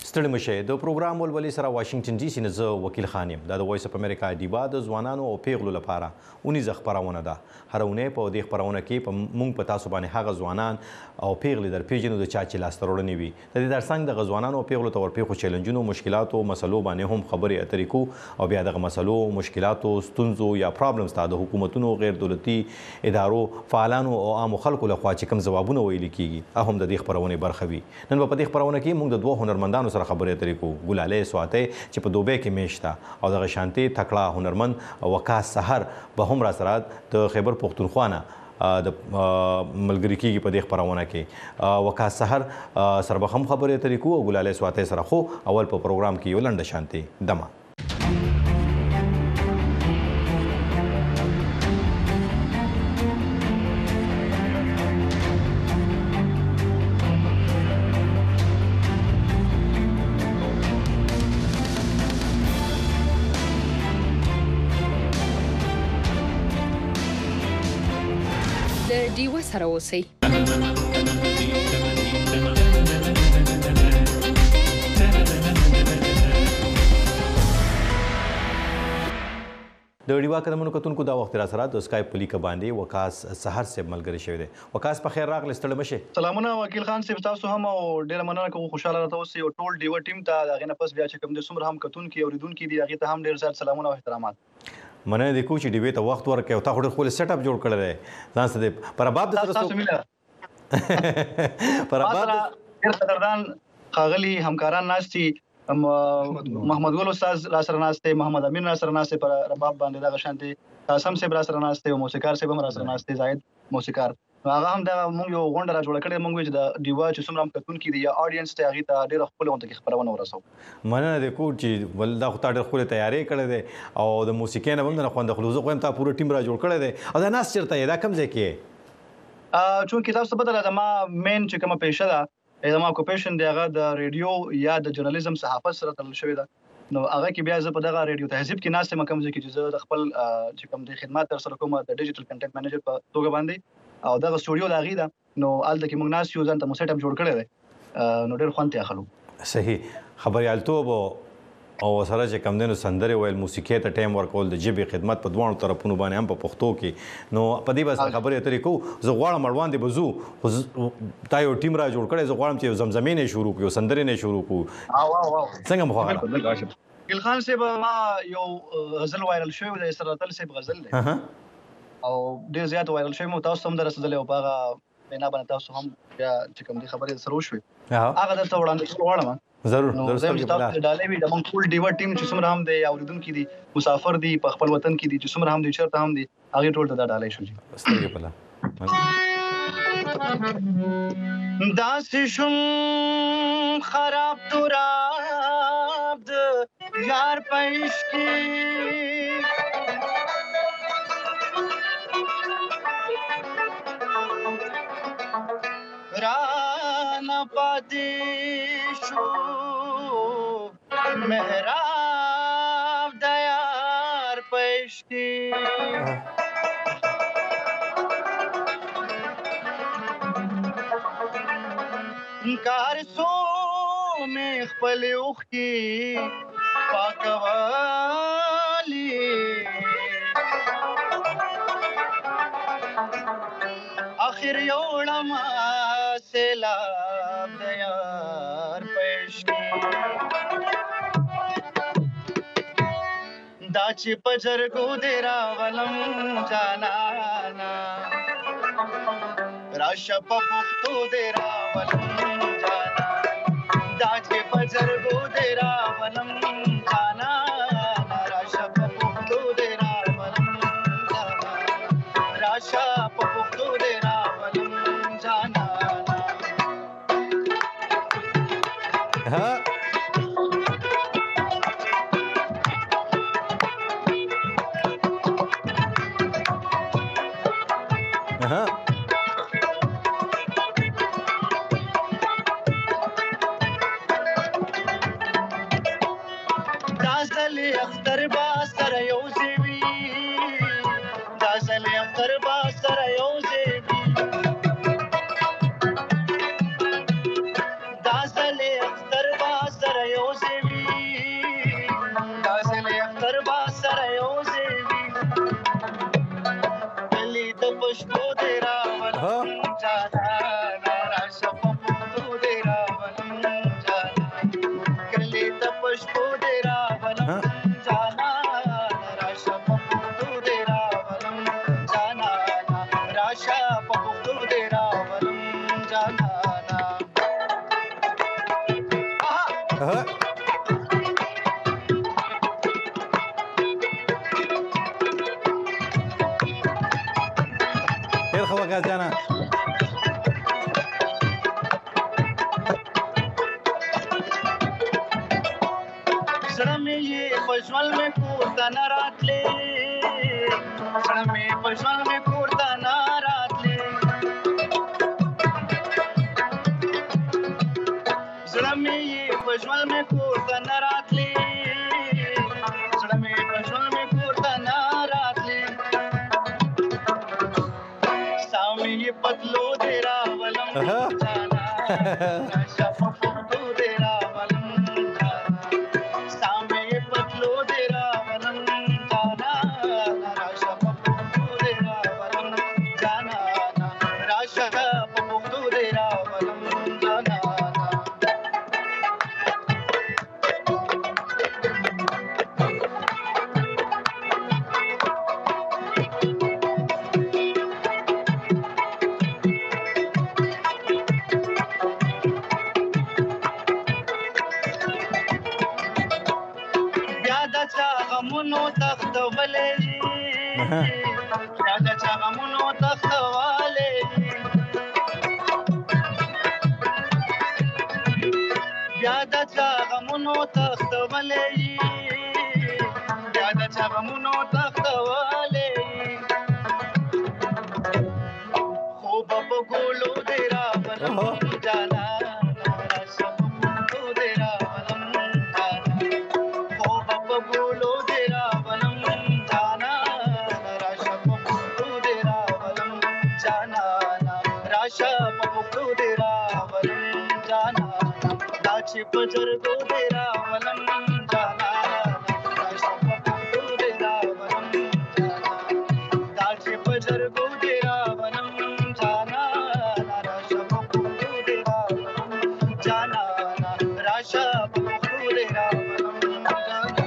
ستړي مشه د پروګرام ولولي سره واشنگټن ډي سي نه زه وکیل خان یم. دا د وایس اف امریکا ډیبا د ځوانانو او پیغلو لپاره اونیزه خپرونه ده. هره اونۍ په دې خپرونه کې موږ په تاسو باندې هغه ځوانان او پیغلې در پیژنو د چا چې لاسته راوړنې وي. د دې ترڅنګ دغه ځوانانو او پیغلو ته ورپېښو چیلنجونو مشکلاتو مسلو باندې هم خبرې اترې کوو او بیا دغه مسلو مشکلاتو ستونزو یا پرابلمز ته د حکومتونو غیر دولتي ادارو فعالانو او عامو خلکو لخوا چې کوم ځوابونه ویل کیږي هم د دې خپرونې برخه وي. نن په دې خپرونه کې موږ د دوه هنرمندانو سره خبرې اترې کوو. ګلالۍ سواتی چې په دوبۍ کې میشته او دغه شانتي تکړه هنرمند وقاص سحر به هم را سره د خیبر پښتونخوا نه د ملګري کېږي په دې خپرونه کې. وقاص سحر سره به هم خبرې اترې کوو او ګلالۍ سواتی سره خو اول په پروګرام کې یو لنډه شانتي دمه. ډیوه سره اوسئ. د ډیوا قدمونو کتونکو دا وخت را سره د اسکایپ په لیکه باندې وقاص سحر صاحب ملګری شوی دی. وقاص په خیر راغلی، ستړي مشه. سلامونه وکیل خان صاحب، تاسو هم او ډیره مننه کوم، خوشاله راته اوسئ او ټول ډیوا ټیم ته دغه نه پس بیا چې کوم د څومره هم کتونکي اوریدونکي دي هغه ته هم ډیر زیات سلامونه او احترامات. مننه دې کوم چې ډیوې ته وخت ورکړې او تا خو ډېر ښکلی سیټ اپ جوړ کړی دی ځان څه دی پر اباب د سره پر اباب ډېر قدردان ښاغلي همکاران ناست دي، محمد ګل استاد را سره ناست دی، محمد امین را سره ناست دی پر رباب باندې دغه شانتي، قاسم صاحب را سره ناست دی او موسیقار صاحب هم را سره ناست دی، زاهد موسیقار. هغه هم د موږ یو غونډه را جوړه کړې، موږ چې د ډیوا چې څومره هم کتونکي دي یا اډینس ته هغې ته ډېره ښکلې غونډه کې خپرونه ورسوو. مننه دې کوم چې ول دا خو تا ډېر ښکلې تیاری کړی دی او د موسیقۍ نه به هم نه خوند اخلو. زه خو یم تا پوره ټیم را جوړ کړی دی او دا ناست چېرته یې، دا کوم ځای کې یې؟ چونکې تاسو ته پته ده زما مین چې کومه پیشه ده زما اکوپیشن دی هغه د ریډیو یا د جرنالیزم صحافت سره تړل شوې ده. نو هغه کې بیا زه په دغه ریډیو تهذیب کې ناست یم کوم ځای کې چې زه د خپل چې کوم د خدمات ترسره کوم د ډیجیټل کنټینټ منیجر په توګه باندې او دغه سټوډیو د هغې ده. نو هلته کې موږ ناست یو، ځان ته مو سیټ اپ جوړ کړی دی، نو ډېر خوند ترې اخلو. صحیح خبریالتوب او سره چې کم دی نو سندرې ویل، موسیقۍ ته ټایم ورکول، د ژبې خدمت په دواړو طرفونو باندې هم په پښتو کې. نو په دې به سره خبرې اترې کوو. زه غواړم اړوان دې به ځو خو تا یو ټیم را جوړ کړی، زه غواړم چې یو زمزمې نه شروع کړو، سندرې نه شروع کړو. څنګه مو خوښه؟ وکیل خان صاحب ما یو غزل وایرل شوی د اسراتل صاحب غزل دی او ډېر زیات وایرل شوی، مو تاسو هم دررسېدلی او په هغه بنا باندې تاسو هم بیا چې کوم دي خبرې سره وشوې هغه درته وړاندې کول غواړم. ضرور تاسو ډالۍ وي د موږ ټول ډیوا ټیم چې څومره هم دی اوریدونکي دي، مسافر دي په خپل وطن کې دي، چې څومره هم دي چېرته هم دي، هغې ټول ته دا ډالۍ شو. سترګې په داسې شوم خراب تراب د یار په عشق کې رانه پاتې شو محراب د یار په عشق کې کار سو مې خپلې اوښکې پاکولې اخر یوړم سیلاب د یار په عشق دا چې په جرګو دې راغلم جانانا راشه په پښتو دې راولم جانا دا چې په جرګو دې راولم جانا راشه په پښتو دې راولم جانا راشه په پښتو دې راولم جانا. پښتو دې راولم جانانا راشه په پښتو دې راولم جانانا کلي ته پښتو دې راولم جانانا راشه په پښتو دې راولم جانانا راشه په پښتو دې راولم جانانا ډېر ښه وکړه جانا زړه مې یې په ژوند مې کور ته نه راتلې زړه مې په ژوند مې کور ته نه راتلې زړه مې یې په ژوند مې کور ته نه راتلې زړه مې په ژوند مې کور ته نه راتلې ستا مې یې پتلو دې راولم جانا راشه په پښتو دې راولم جانا ستا مې یې پتلو دې راولم جانا راشه په پښتو دې راولم جانا راشه په پښتو دې راولم جانا بیا د چا غمونو تختولې بیا د چا غمونو تختولې بیا د چا غمونو تختولې بیا د چا غمونو تختولې خوب په ګولو دې راولم جانا راشه په پښتو دې راولم جانا خوب په ګولو دې راولم جانا راشه په پښتو دې راولم جانا راشه په پښتو دې راولم جانا دا چې په جرګو دې راولم جانا راشه په پښتو دې راولم جانا دا چې په جرګو دې راولم جانا راشه په پښتو دې راولم جانا راشه په پښتو دې راولم جانا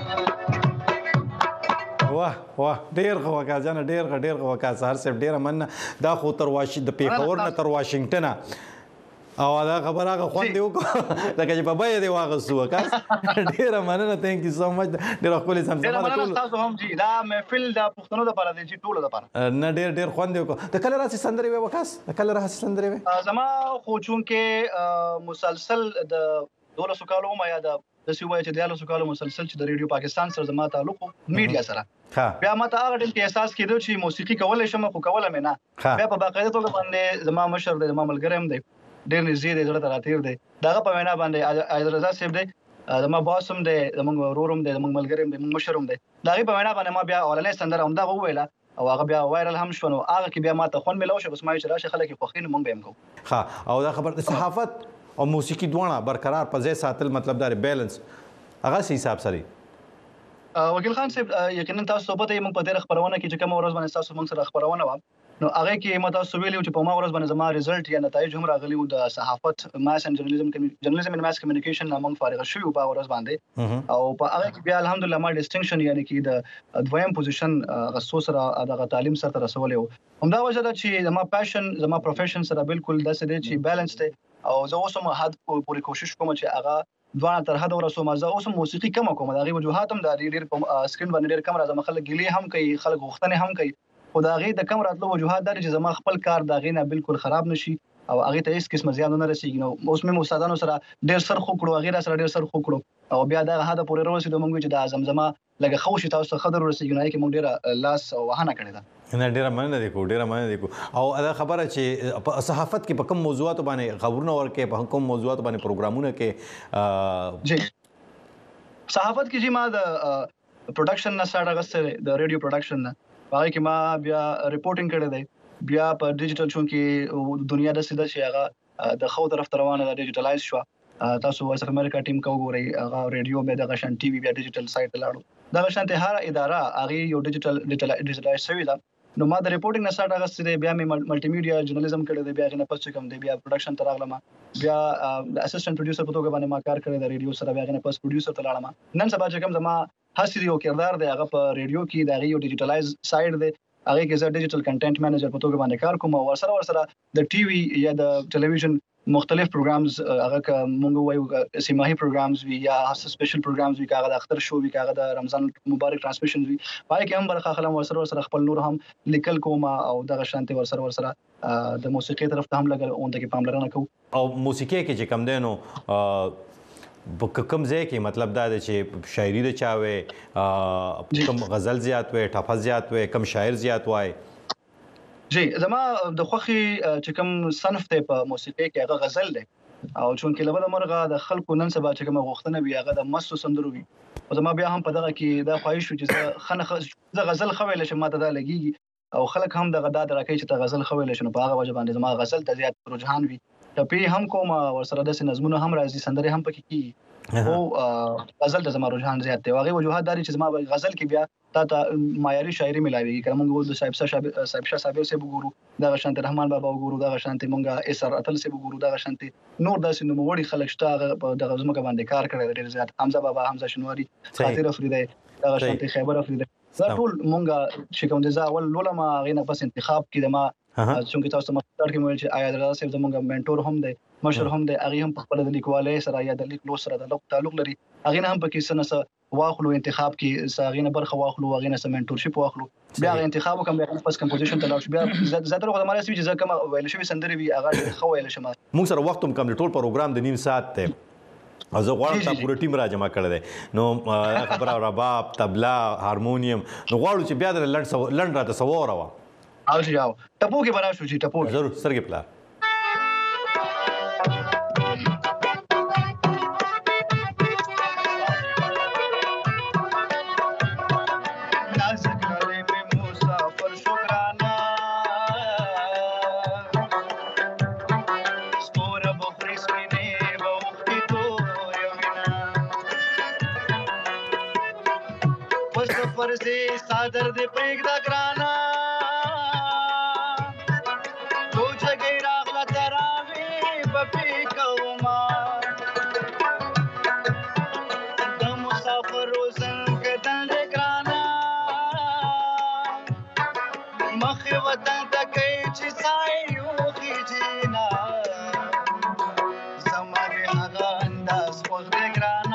واه واه ډېر ښه وکړه جانا ډېر ښه وکړه سهار صاحب ډېره مننه دا خو تر د پېښور نه تر واشنګټنه او دا خبره هغه خوند دی وکړو لکه چې په بیه دې واغستو وکاس ډېره مننه تhank you so much ډېره ښکلې ډېره مننه تاسو هم جی دا محفل د پښتنو لپاره دی چې ټولو لپاره نه ډېر خوند دی وکړو د کله راسي سندرې وې وکاس د کله راسي سندرې وې زما خو چونکې مسلسل د 12 کالو ما یا د سی وای چې د 12 کالو مسلسل چې د ریډیو پاکستان سره زما تعلق میډیا سره بیا ما ته هغه ټیم کې احساس کېدو چې موسیقي کولای شم خو کوله مې نه بیا په باقاعده توګه باندې زما مشر دی زما ملګری هم دی ډېر نږدې دی زړه ته راتیر دی دغه په وینا باندې عادل رضا صاحب دی زما باس هم دی زموږ ورور هم دی زموږ ملګری هم دی موږ مشر هم دی دغه په وینا باندې ما بیا اولنې سندره همدغه وویله او هغه بیا وایرل هم شو نو هغه کې بیا ما ته خوند ملو شو بس ما چې راشه خلک یې خوښین مونږ به هم کوو ها او دا خبر د صحافت او موسیقي دواړه برقرار په ځای ساتل مطلب دا بیلانس هغه سي حساب سره وکیل خان صاحب یقینا تاسو په دې موږ په دې خبرونه کې چې کوم ورځ باندې تاسو موږ سره خبرونه و نو هغه کې ما تاسو ویلو چې په ما ورځ باندې زما رزلټ یا نتایج هم راغلي وو د صحافت ماس اند جرنالیزم اند ماس کمیونیکیشن نامه فارغ شوی په ورځ باندې او په هغه کې بیا الحمدلله ما ډیسټینکشن یعنی کې د دویم پوزیشن غسو سره د تعلیم سره رسولې وو همدا وجه ده چې زما پاشن زما پروفیشن سره بالکل داسې دی چې بیلانس دی او زه اوس هم حد پوری کوشش کوم چې هغه دوه تر حد ورسوم زه اوس موسیقي کم کوم دا غي وجوهات هم د ډېر په سکرین باندې ډېر کم راځم خلک ګلې هم کوي خلک غوښتنې هم کوي خو دا غي د کم راتلو وجوهات دا چې زما خپل کار دا غي نه بالکل خراب نشي او هغه ته هیڅ قسم زیان نه رسیږي نو اوس مې استادانو سره ډېر سر خو کړو غیر سره ډېر سر خو کړو او بیا دا هدا پورې ورسېدو موږ چې د زمزمه لګه خوشي تاسو خبر ورسېږي نه کې موږ ډېر لاس وهانه کړی دا نه ډېره مننه دی کو او دا خبره چې په صحافت کې په کوم موضوعات باندې خبرونه ورکې په کوم موضوعات باندې پروګرامونه کې جی صحافت کې چې ما د پروډکشن نه سره غسه د ریډیو پروډکشن نه هغه کې ما بیا ریپورټینګ کړی دی بیا په ډیجیټل چون کې دنیا د سیده شي هغه د خو طرف روانه د ډیجیټلایز شو تاسو وایس اف امریکا ټیم کو ګورئ هغه ریډیو مې د غشن ټي وي بیا ډیجیټل سایت لاړو دا غشن ته هر اداره هغه یو ډیجیټلایز شوی دا نو ما د ریپورټینګ نه سټارټ اغستې دی، بیا مې ملټي میډیا جرنالیزم کړی دی، بیا غنه پس کوم دی بیا پروډکشن ته راغلم، بیا د اسسټنټ پروډوسر په توګه باندې ما کار کړی د ریډیو سره، بیا غنه پس پروډوسر ته لاړم. نن سبا چې کوم زما هڅې یو کردار دی هغه په ریډیو کې د یو ډیجیټلایز سایډ دی، هغه کې زه ډیجیټل کنټینټ منیجر په توګه باندې کار کوم، او ورسره د ټي وي یا د ټلویزیون مختلف پروګرامز هغه مونږ وایو سیماهي پروګرامز وی یا سپیشل پروګرامز وی، هغه د اختر شو وی، هغه د رمضان مبارک ټرانسمیشن وی، پای کې هم برخه خلم ورسره خپل نور هم لیکل کوم او دغه شانتي ورسره د موسیقي طرف ته هم لګل اون ته کې پاملرنه کوم. او موسیقي کې چې کم دینو کم ځای کې مطلب دا دی چې شاعري د چاوي کم غزل زیات وي، ټپه زیات وي، کم شاعر زیات وای؟ جی زما د خوخي چې کوم صنف ته په موسیقي کې هغه غزل دی، او چون کې لبل مرغه د خلکو نن سبا چې کوم غوښتنه وي هغه د مسو سندرو وي، او زما بیا هم په دغه کې دا خواهش شو چې زه غزل خویل شم، ماته دا لګيږي او خلک هم دغه دا درکې چې ته غزل خویل شنو، په هغه وجه باندې زما غزل ته زیات رجحان وي. ټپې هم کوم ورسره د نظمونو هم راځي، سندرې هم پکې کیږي، او غزل د زما رجحان زیات دی. هغه وجوهات داري چې زما غزل کې بیا تا معیاري شاعري ملاويږي، کله موږ د صاحب شاه صابر سه وګورو، دا شانت رحمان بابا وګورو، دا شانت مونږه اسر اتل سه وګورو، دا شانت نور داسې نوموړي خلک شته د غزمه باندې کار کړی ډېر زیات، حمزه بابا، حمزه شنواری، خاطر افریدی، دا شانت خیبر افریدی، دا ټول مونږه چې کوم د ځاول لولما غینه پس انتخاب کې د ما څنګه تاسو مستر کې ویل چې آیا دراسه زمونږ منټور هم دی، مشر هم دی، هغه هم په خپل د لیکوالۍ سره یا د لیک لوست سره د تعلق لري، هغه هم په کې سنسه واخلو انتخاب کې ساغینه برخه واخلو، هغه نه منټورشپ واخلو، بیا انتخاب وکم، بیا پس کمپوزیشن ته لاړ شو، بیا زه تر خدای مالي چې زه کوم ویل شوی سندري وی هغه خو ویل شم. موږ سره وخت هم کم ټول پروګرام د نیم ساعت ته، او زه غواړم تا پوره ټیم را جمع کړی دی، نو خبره رباب، طبله، هارمونیم، نو غواړو چې بیا د لنډ راته څه واوروه. او چې یاو ټپو کې به راشو چې ټپو ضرور سترګې پلار. صادر دې پرېږده ګرانا تو جګې راغله تراوي بپې کوما د مسافرو څنګه دلې ګرانا مخې وطن ته کوي چې سای یوخي جینا زما دې هغه انداز خوښ دې ګرانا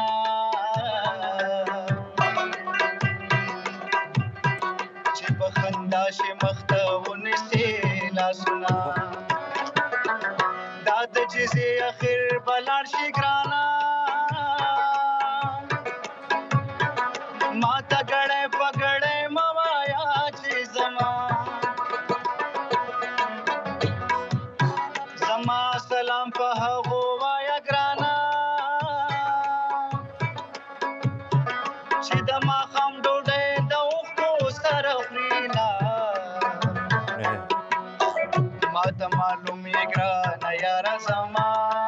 شي مخته ونسي لاسونه دا د جزي اخر بلار شي ګرانا ماته ګړې پګړې موایا چې زما سلام په هغه وایا ګرانا چې د ما خام ډوډۍ د اوخو سره خورينا ماته معلومه ګرانا یارا زما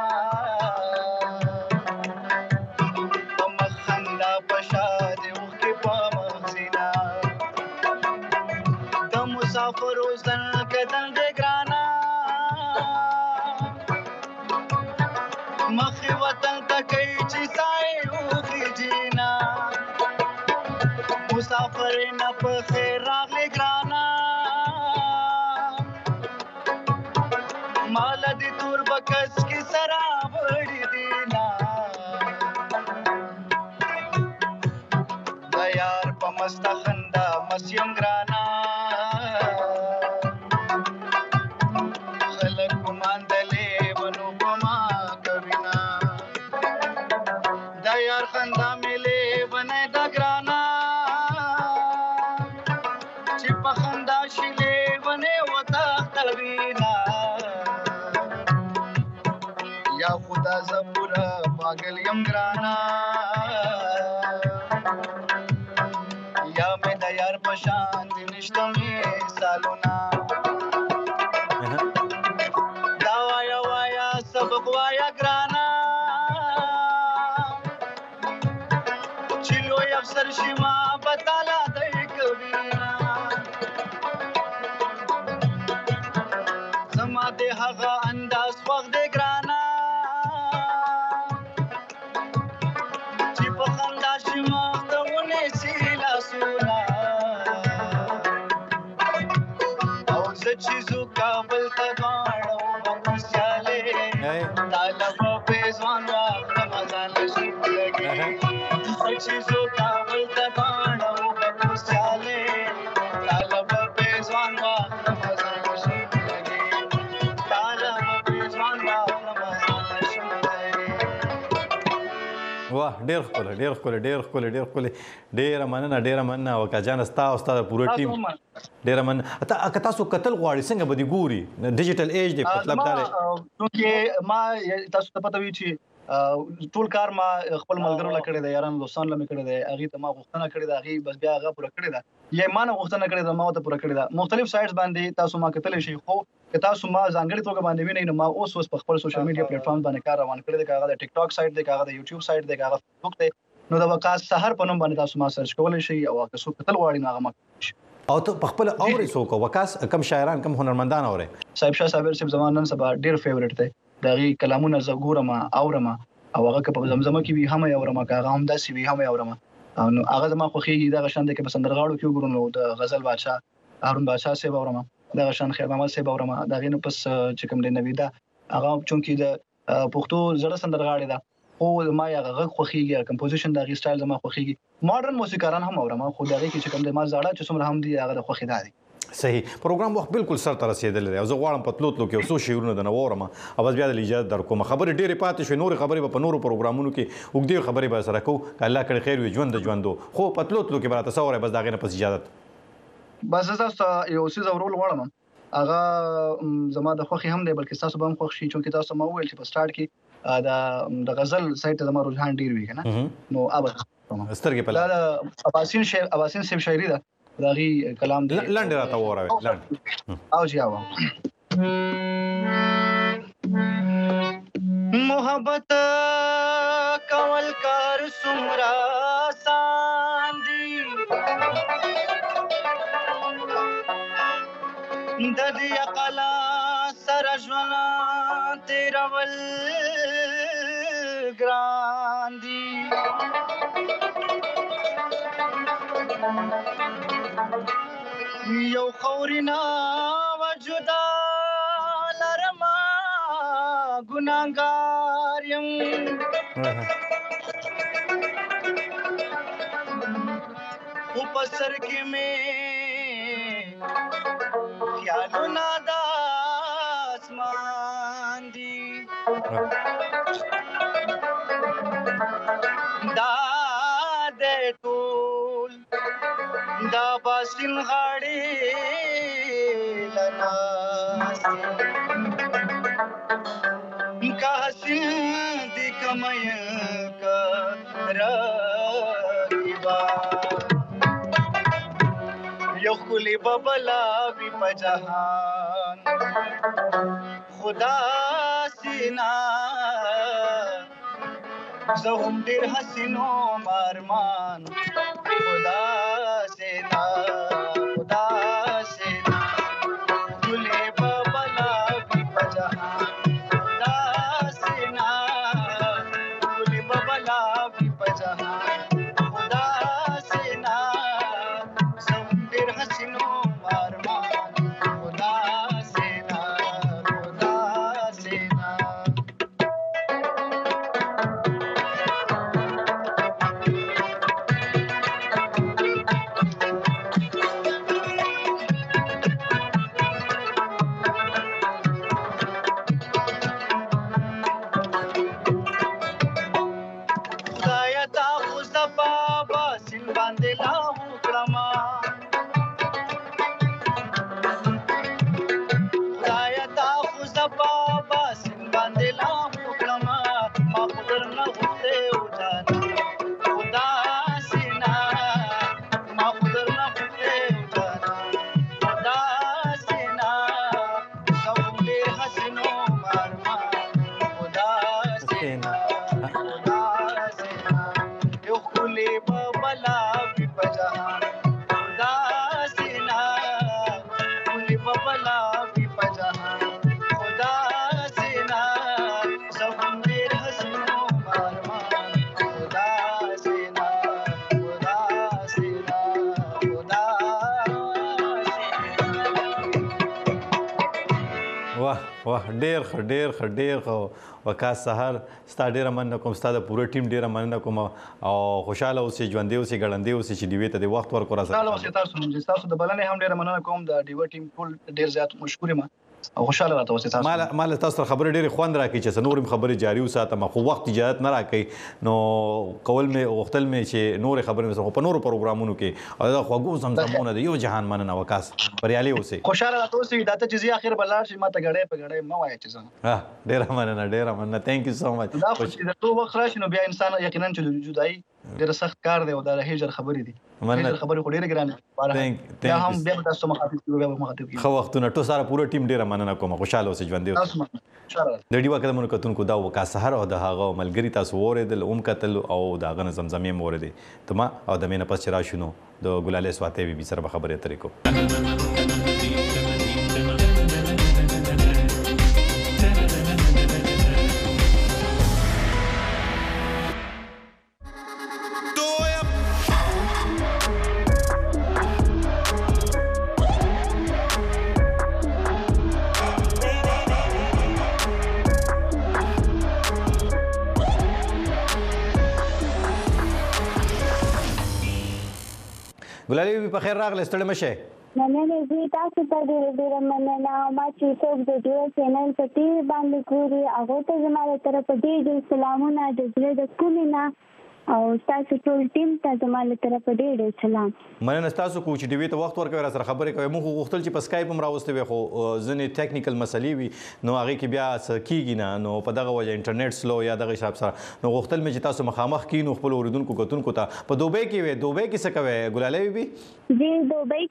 په مخنده پشاد اوخې په مخزینا د مسافرو ځن کدن دې ګرانا مخې وطن ته کوي چې سای اوخې جینا مسافر نه په خیر راغلی ګرانا مال دې تور بکس کې سرا وړي دینا د یار په مستخندا مسیم ګرانا خلک ګماندلې ونو ګما کوینا د یار خندا ملې ونه د ګرانا چې په خندا شلې ونه وتا کوینا یا خدا زبورا پاگل یم گرانا یا میں دیار پشان دنشتم سالونا دا وایا وایا سبق وایا گرانا چلو افسر شما بتالا دای کوینا د هغه انداز خوښ دی ګرانا چې په خندا شي مخ ته ونیسي لاسونه او زه چې ځو کابل ته دواړه وبکو سیالې طالب په ځوان واخلم ځان له شي لګي زه چې ځو کابل ته دواړه وبکو سیالې طالب په ځوان واخلم ځان له شي لګي طالب په ځوان واخلم ځان له شي لګي واه ډېر ښکلی ډېر ښکلی ډېر ښکلی ډېر ښکلی ډېره مننه وکا جان ستا او ستا د پوره ټیم ډېره مننه که تاسو کتل غواړئ څنګه به دې ګوري ډیجیټل ایج دی مطلب دا دی چونکې ما تاسو ته پته وي چې ټول کار ما خپل ملګرو له کړی دی یارانو دوستانو له مې کړی دی هغې ته ما غوښتنه کړې ده هغې بس بیا هغه پوره کړې ده یا ما نه غوښتنه کړې ده ما ورته پوره کړې ده مختلف سایټس باندې تاسو ما کتلی شئ خو که تاسو ما ځانګړې توګه باندې وینئ نو ما اوس په خپل سوشل میډیا پلیټ فارم باندې کار روان کړی دی که هغه د ټیک ټاک سایټ دی که هغه د یوټیوب سایټ دی که هغه فیسبوک دی نو د وقاص سحر په نوم باندې تاسو ما سرچ کولی شئ او که څوک کتل غواړي نو هغه ما او ته په خپل اورې څوک وکاس کم شاعران کم هنرمندان اورې صاحب شاه صابر صاحب زما نن سبا ډېر فیورټ دی د هغې کلامونه زه ګورم اورم او هغه که په زمزمه کې وي هم یې اورم که هغه همداسې وي هم یې اورم نو هغه زما خوښېږي دغه شان دی که په سندرغاړو کې وګورو نو د غزل بادشاه هارون بادشاه صاحب اورم دغه شان خیر محمد صاحب اورم د هغې نه پس چې کوم دی نویدا هغه چونکې د پښتو زړه سندرغاړې ده خو ما یې هغه غږ خوښېږي کمپوزیشن د هغې سټایل زما خوښېږي ماډرن موسیقاران هم اورم خو د هغې کې چې کوم دی ما زاړه چې څومره هم دي هغه د خوښې دا دي صحیح پروګرام وخت بالکل سر ته رسېدلی دی او زه غواړم په تلو کې یو څو شعرونه درنه واورم او بس بیا د اجازه درکوم خبرې ډېرې پاتې شوې نورې خبرې به په نورو پروګرامونو کې اوږدې خبرې به سره کوو که الله کړی خیر وي ژوند د ژوندو خو په تلو کې به راته څه واورئ بس د هغې نه پس اجازت بس زه تاسو ته یو څیز اورول غواړم هغه زما د خوښې هم دی بلکې ستاسو به هم خوښ شي چونکې تاسو ما وویل چې په سټارټ کې د غزل سایټ ته زما رجحان ډېر وي که نه نو سترګې په دا د اباسین صاحب شاعري ده د هغې کلام دی لنډې راته واوروئ لنډ او جی او محبت کول کار څومره آسان دي د دې عقله سره ژوند تېرول ګران دي یو خورنا وجودا لرما ګناګار یم او پسر کې مې خیالونه د اسمان دي دا د ټول دا باسین غاړي لنا کا حسین دی کمای کا راکبا یو خلی ببلا بی پجهان خدا سینا زهم ډیر حسینو مارمان خدا سینا خلی ببلا بی پجهان خدا سینا خلی ببلا بی پجهان خدا سینا زهم ډیر حسینو مارمان خدا سینا واه ډیر وکاس سحر ستا ډیره مننه کوم ستا د پوره ټیم ډیره مننه کوم او خوشاله اوسې ژوندې اوسې ګړندې اوسې چې ډیوې ته د وخت ورکړه سره تاسو د بلنې هم ډیره مننه کوم د ډیو ټیم ټول ډیر زیات مشکور یم او خوشاله راته اوسې تاسو مال تاسو خبره ډیره خوند راکړي چې نور خبره جاری وساتم خو وخت اجازه نه راکړي نو کول مې وختل مې چې نور خبره مې په نور پروګرامونو کې او دا خوګو زمزمونه د یو جهان مننه وکاس بریالي اوسې خوشاله راته اوسې دا ته چې اخر بلار شي ماته غړې په غړې مو وایي چې ډیره مننه ثانک یو سو مچ دا خو چې د وخت راشي نو بیا انسان یقینا چې جدای ډیر سخت کار دی او دا هیجر خبرې دي هیجر خبرې خو ډیره ګرانه بیا هم بیا تاسو مخاطب خو وختونه ټول سره پوره ټیم ډیره مننه کوم خوشاله اوسې ژوندې اوسې د ډیوا قدمونو کتونکو دا وکاس سحر او د هغه ملګری تاسو اوریدل کتل او دا غن زمزمې موریدې تما او د مینه پس چې راشونو د ګلاله سواته بي سره خبرې اترې کو ګلالي په خیر راغله ستړي مشه مننه زه تاسو ته ډیره مننه ما چې څوک د ډیو چینل په ټي باندې ګوري هغه ته زما له طرفه ډیر سلامونه د زړه د کومینه او تاسو ټول ټیم ته زما له طرفه ډیر سلام مننه تاسو کو چې ډیوی ته وخت ورکوي را سره خبرې کوي موږ غوښتل چې په سکایپ هم راوستي وي خو ځنې ټیکنیکل مسلې وي نو هغه کې بیا کیږي نه نو په دغه وجه انټرنیټ سلو یا دغه حساب سره نو غوښتل مې چې تاسو مخامخ کینو خپل اوریدونکو کتونکو ته په دوبۍ کې څه کوي ګلالي بي جی دوبۍ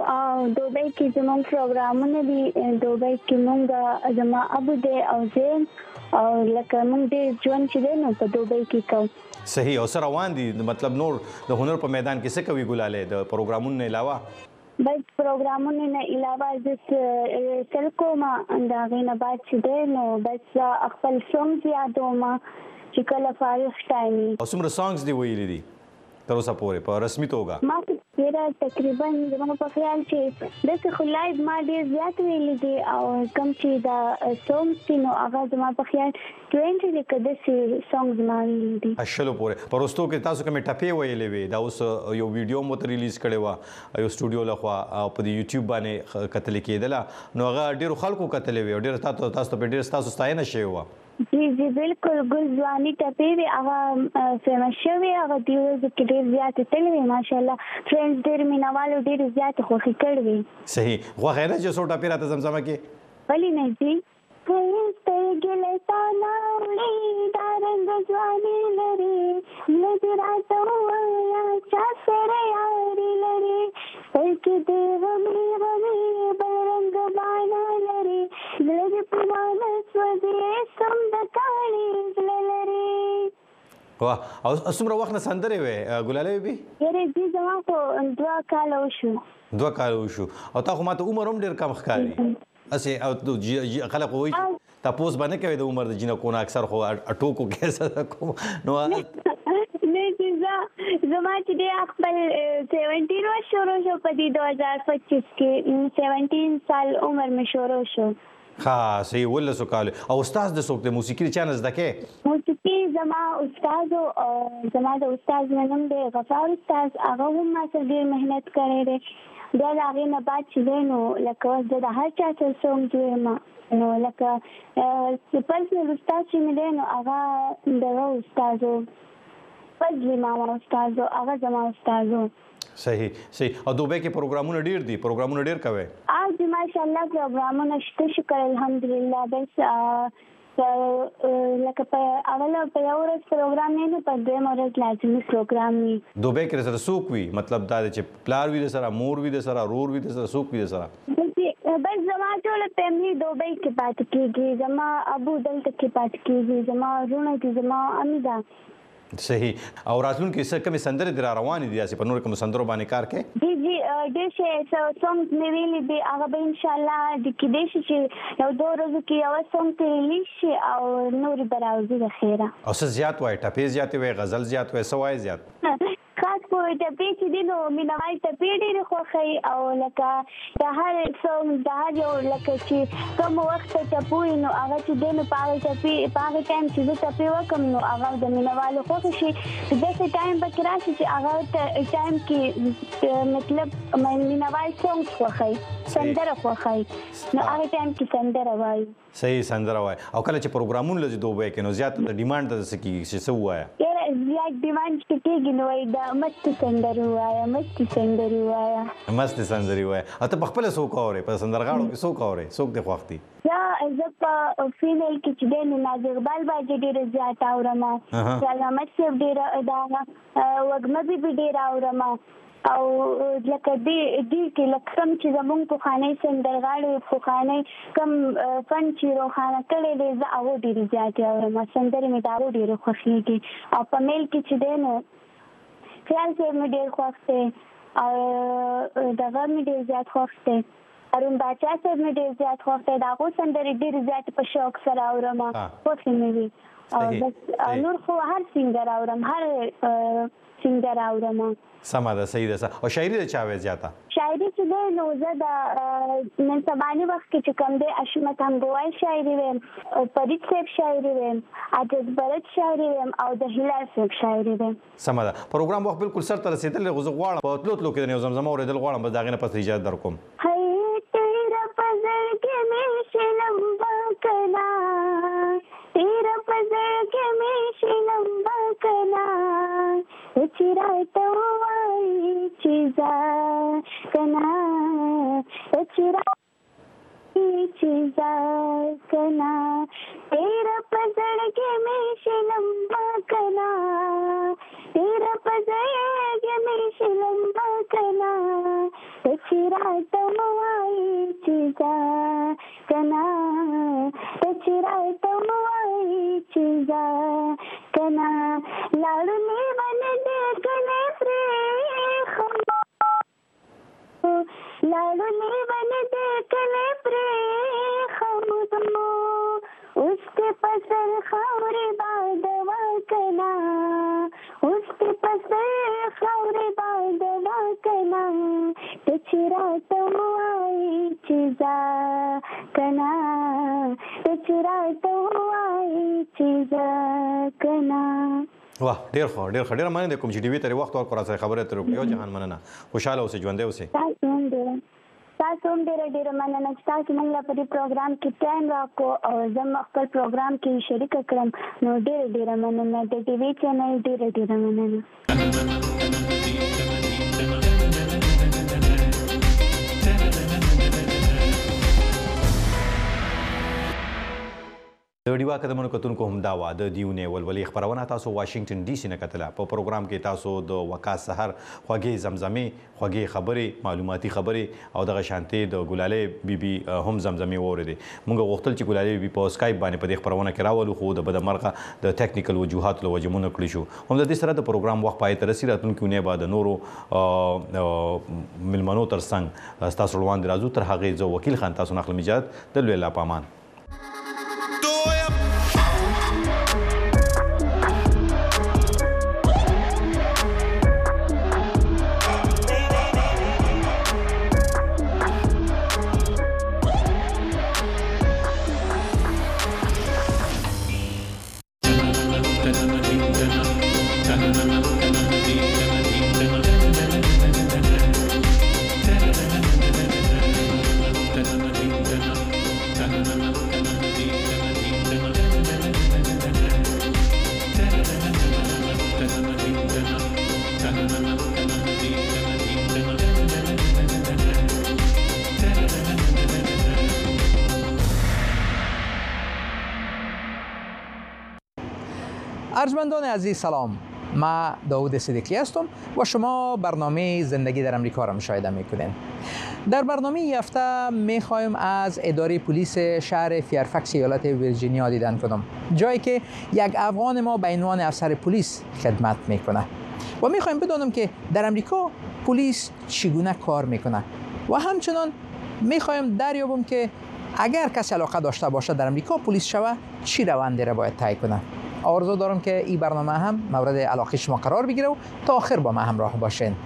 کې زموږ پروګرامونه دي دوبۍ کې موږ زما ابو دی او زین او لکه موږ دې ژوند چې دی نو په دوبۍ کې کوو صحیح او سره روان دي مطلب نور د هنر په میدان کې څه کوي ګلاله د پروګرامونو نه علاوه بس پروګرامونو نه علاوه د سلکوما دا غینه بعد چې دی نو بس خپل سونګ یادوم چې کله فارغ ټایم او څومره سانګز دی ویلي دي تر اوسه پورې په رسمي توګه ما تقریبا زما په خیال چې د څه لایو ما ډیر زیات ویلي دي او کوم چې دا سونګ نو هغه زما په خیال 20 لیکه د سونګز ما ویلي دي اشلو پورې پروستو کې تاسو کومه ټپې ویلې وي دا اوس یو ویډیو مو ته ریلیز کړي و یو سټوډیو لخوا په یوټیوب باندې کتل کېدله نو هغه ډیر خلکو کتلې وي ډیر تاسو په ډیر تاسو ستاینه شوی و جی بالکل ګل ځواني ټپې وي هغه فیمس شوی هغه دیوز کې ډیر زیات تلوي ماشاءالله فرینډز ډیر مینوالو ډیر زیات خوښي کړوي صحیح خو غیره چې څو ټپې راته زمزمه کې ولی نه جی ګلتا ناوړي دا رنګ ځواني لري لږ راته وایا چا سره یاري لري پکې دې غمي برنګ باندې لري لږ په مان سوځي سم د کاڼي لري واه او څومره وخت نه سندرې وې ګلالي بي یره دې زما ته 2 کال وشو او تا خو ماته عمر هم ډیر کم ښکاري اسه او خلک وایي تاسو باندې کوي د عمر د جنکو نه اکثر خو اټوکو کیسه کوم نو زما چې د خپل 17 ورځ شروع شو په 2025 کې 17 سال عمر مې شروع شو ها صحیح ولسو کال او استاد د څوک د موسیقي چانس دکې موسیقي زما استاد او زما د استاد نوم دی غفار استاد هغه هم ما سره ډیر مهنت کړی دی دا هغه نه بعد چې نو لکه د هر چا څه سوم ما نو لکه پرسنل استاد چې مې دی نو هغه دغه استادو فضل ماما استادو هغه زما استادو صحیح او دوبۍ کې پروګرامونه ډیر کوي आज माशाल्लाह پروګرامونه شته شکر الحمدلله بس لکه په اوله په یو ورځ پروګرام نه په دویم ورځ لازمي پروګرام وي دوبۍ کې سره سوق وي مطلب دا چې پلار وي سره مور وي سره رور وي سره سوق وي سره بس زما ټول فیملی دوبۍ کې پاتې کیږي زما ابو دلته کې پاتې کیږي زما ورونه دي زما امیدا صحیح او راتلونکي څه کوم سندرې در روانې دي چې په نور کوم سندرو باندې کار کوي جی ډېر شي سونګز مې ویلي دي هغه به ان شاء الله د کې دې شي یو 2 ورځې کې یو سونګ ریلیز شي او نور به راوځي د خیره او څه زیات وای ټپې زیات وای غزل زیات وای سوای زیات خاص په ټپې چې دي نو مینوال ټپې ډېرې خوښوي او لکه د هر سونګ د هر یو لکه چې کوم وخت ته ټپ وي نو هغه چې دی نو په هغه ټایم چې زه ټپې وکړم نو هغه د مینوالو خوښه شي. داسې ټایم پکې راشي چې هغه ټایم کې مطلب مینوال سونګ خوښوي سندره خوښوي نو هغه ټایم کې سندره وایي. صحیح سندره وایي. او کله چې پروګرامونه لږ دوه کې نو زیات د ډیمانډ ته څه کېږي چې څه ووایه؟ زیات ډیمانډ چې کېږي نو وایي دا مستې سندرې ووایه مستې سندرې ووایه مستې سندرې ووایه. او ته په خپله څوک اورې؟ په سندرغاړو کې څوک اورې؟ څوک دې خوښ دي؟ زه په فیمیل کې چې دی نو ناز اقبال باجي ډېره زیات اورم شاه احمد صاحب ډېره دا وږمه بیبي ډېره اورم او لکه دې کې لکه کوم چې زموږ پخوانی سندرغاړي پخوانی کوم فن چې روښانه کړی دی زه هغه ډېرې زیاتې اورم سندرې مې د هغو ډېرې خوښېږي. او په میل کې چې دی نو خیال صاحب مې ډېر خوښ دی او دغه مې ډېر زیات خوښ دی ارون باچا صاحب مې ډېر زیات خوښ دی د هغو سندرې ډېرې زیاتې په شوق سره اورم خوښې مې وي. او نور خو هر سینګر اورم هر سینګر اورم. سمه ده صحیح ده. او شاعري د چا وایي زیاته؟ شاعري چې دی نو زه د نن سباني وخت کې چې کوم دی اشمت همګوای شاعري ویم فرید صاحب شاعري ویم عجز برد شاعري ویم او د هلال صاحب شاعري ویم. سمه ده. پروګرام وخت بالکل سر ته رسېدلی خو زه غواړم په تلو کې د یو زمزمه اورېدل غواړم بس د هغې نه پس اجازه در کوم. تیرا پزر کې مې شلم کنا تیرا پزر کې مې شلم کنا چیرته وای چیزا کنا چیزا کنا تیرا پزر کې مې شلم کنا تیرا پزر کې مې شلم کنا چیرته وای چیزا کنا چیرته وای چیزا کنا لاړې باندې کله پرې خمو لاړې باندې کله پرې خمو اوس کې پسر خاورې باد وکنا اوس کې پسر خاورې باد وکنا ته چیرته وای چیزا کنا ته چیرته وای چیزا کنا. واه ډېر ښه ډېر ښه ډېره مننه د کوم چې ډي وي ترې وخت ورکړو راسره خبرې اترې وکړې. یو جهان مننه خوشحاله اوسئ ژوندی اوسئ. تاسو هم ډېره مننه چې تاسو موږ له په دې پروګرام کې ټایم راکړو او زه خپل پروګرام کې شریکه کړم نو ډېره مننه د ټي وي چینل ډېره مننه. د ډیوا قدمونو کتونکو هم دا وه د دیونې ولولې خپرونه تاسو واشنګټن ډي سي نه کتله. په پروګرام کې تاسو د وقاص سحر خوږې زمزمې خوږې خبرې معلوماتي خبرې او دغه شانتې د ګلالۍ بیبي هم زمزمې واورېدې. موږ غوښتل چې ګلالۍ بیبي په سکایپ باندې په دې خپرونه کې راولو خو د بدمرغه د ټیکنیکل وجوهاتو له وجې مونږ نه کړی شو. هم د دې سره د پروګرام وخت پای ته رسي. راتلونکې اونۍ به د نورو مېلمنو تر څنګ ستاسو وړاندې راځو. تر هغې زه وکیل خان تاسو نه اخلم اجازت. د لوی الله په امان. ارجمندان عزیز سلام، ما داود صدیقی هستم و شما برنامه زندگی در امریکا را مشاهده میکنین. در برنامه این هفته میخوایم از اداره پلیس شهر فیرفکس ایالت ویرجینیا دیدن کنم، جایی که یک افغان ما به عنوان افسر پلیس خدمت میکنه و میخوایم بدانم که در امریکا پلیس چگونه کار میکنه و همچنان میخوایم دریابم که اگر کسی علاقه داشته باشه در امریکا پلیس شوه چی روندی را باید طی کنه. آرزو دارم که این برنامه هم مورد علاقه شما قرار بگیره و تا آخر با ما همراه باشین.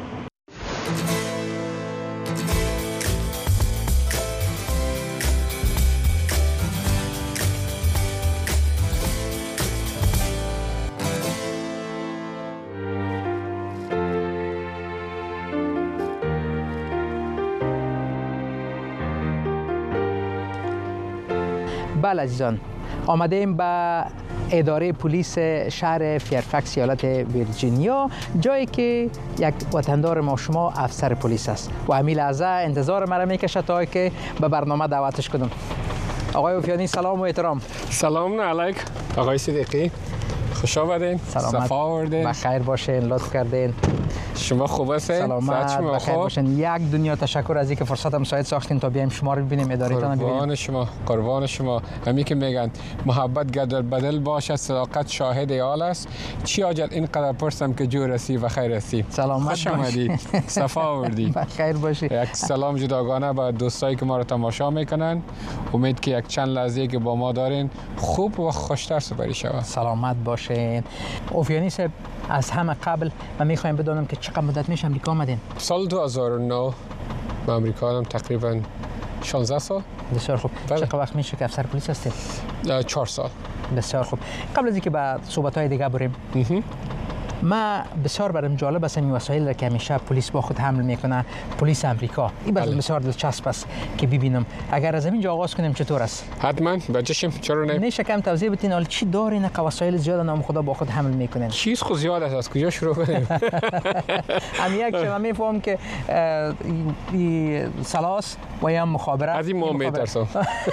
بله عزیزان، آمدیم به اداره پلیس شهر فیرفکس ایالت ویرجینیا، جایی که یک وطندار ما شما افسر پلیس است و همین لحظه انتظار مرا میکشه تا که به برنامه دعوتش کنم. آقای اوفیانی سلام و احترام. سلام علیک آقای صدیقی، خوش آمدین. صفا آوردین. بخیر باشین، لطف کردین. شما خوب هستین؟ سلامت، بخیر باشین. یک دنیا تشکر از اینکه فرصت مساعد ساختین تا بیایم شما رو ببینیم، ادارهتون رو ببینیم. قربان شما. همین که میگن محبت گدل بدل باشد، صداقت شاهد حال است. چی حاجت اینقدر پرسم که جو رسی و خیر رسی. سلامت، خوش آمدید. صفا آوردید. بخیر باشی. یک سلام جداگانه به دوستایی که ما رو تماشا میکنن. امید که یک چند لحظه که با ما دارین خوب و خوشتر سپری شود. سلامت باشین. اوفیانی صاحب، از همه قبل من میخوایم بدونم که چقدر مدت میشه امریکا آمدین؟ سال 2009 به امریکا آمدم، تقریبا 16 سال. بسیار خوب. بله. چقدر وقت میشه که افسر پلیس هستید؟ 4 سال. بسیار خوب. قبل از اینکه به صحبت‌های دیگه بریم، ما بسیار برام جالب است این وسایل را که همیشه پلیس با خود حمل میکنه، پلیس امریکا. این بله. بسیار دلچسب است که ببینم. اگر از اینجا آغاز کنیم چطور است؟ حتما بچشیم، چرا نه؟ میشه کم توضیح بدین حال چی دارین که وسایل زیاد نام خدا با خود حمل میکنین؟ چیز خود زیاد است، از کجا شروع کنیم؟ هم یک شما میفهم که سلاس و یا مخابرات از این ما میترسم.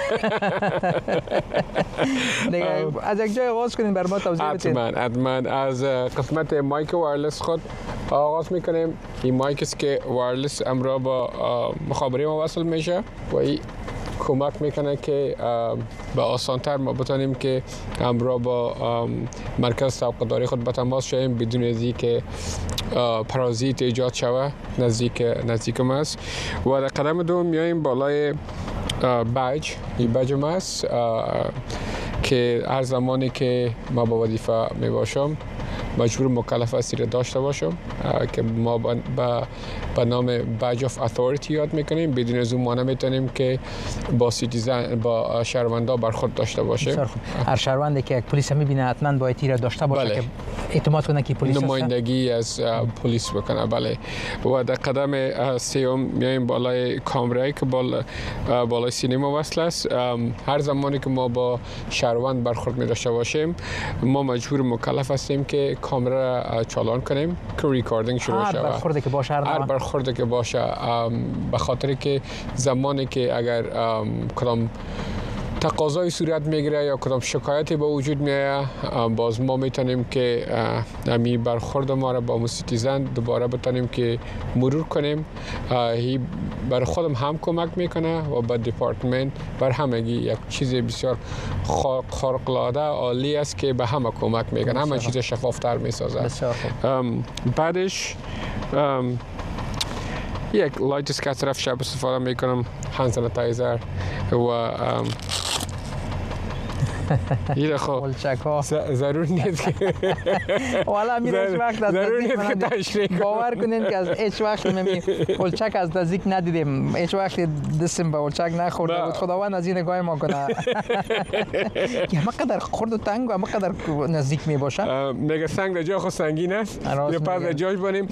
دیگه از یک جای آغاز کنیم بر ما توضیح بدین. حتما از قسمت مایک وایرلس خود آغاز میکنیم. این مایک است که وایرلس امرا با مخابره ما وصل میشه و این کمک میکنه که به آسانتر ما بتونیم که امرا با مرکز طبقه‌داری خود به تماس شویم بدون از اینکه پارازیت ایجاد شود نزدیک ما است. و در قدم دوم میایم بالای بج. این بج ما است که هر زمانی که ما با وظیفه می باشم مجبور مکلف است را داشته باشم که ما به نام بج آف اتوریتی یاد میکنیم. بدون از اون ما نمیتونیم که با شهروندا برخورد داشته باشیم. هر شهروندی که یک پلیس میبینه حتما باید تیر داشته باشه. بله. که اعتماد کنه که پلیس نمایندگی از پلیس بکنه. بله. و در قدم سوم میایم بالای کامرایی که بالای سینما وصل است. هر زمانی که ما با شهروند برخورد می داشته باشیم ما مجبور مکلف هستیم که کامera را چالان کنیم که ریکاردینگ شروع شود. هر برخوردی که باشه، هر برخوردی که باشه، به خاطر که زمانی که اگر کدام تقاضای صورت میگیره یا کدام شکایتی به وجود میاد، باز ما میتونیم که امی برخورد ما را با مسیتیزن دوباره بتونیم که مرور کنیم. هی بر خودم هم کمک میکنه و به دپارتمنت بر همگی یک چیز بسیار خارق العاده عالی است که به همه کمک میکنه، همه چیز شفافتر میسازه. بعدش یک لایت است که طرف شب استفاده میکنم، هند سانیتایزر و این خب ضرور نیست که والا میره هیچ وقت از نزدیک باور کنین که از هیچ وقت ولچک از نزدیک ندیدیم، هیچ وقت دستم به ولچک نخورده بود. خداوند از این نگاه ما کنه که همه قدر خرد و تنگ و همه قدر نزدیک می باشه. میگه سنگ در جای خود سنگین است، یا پس در جایش بانیم.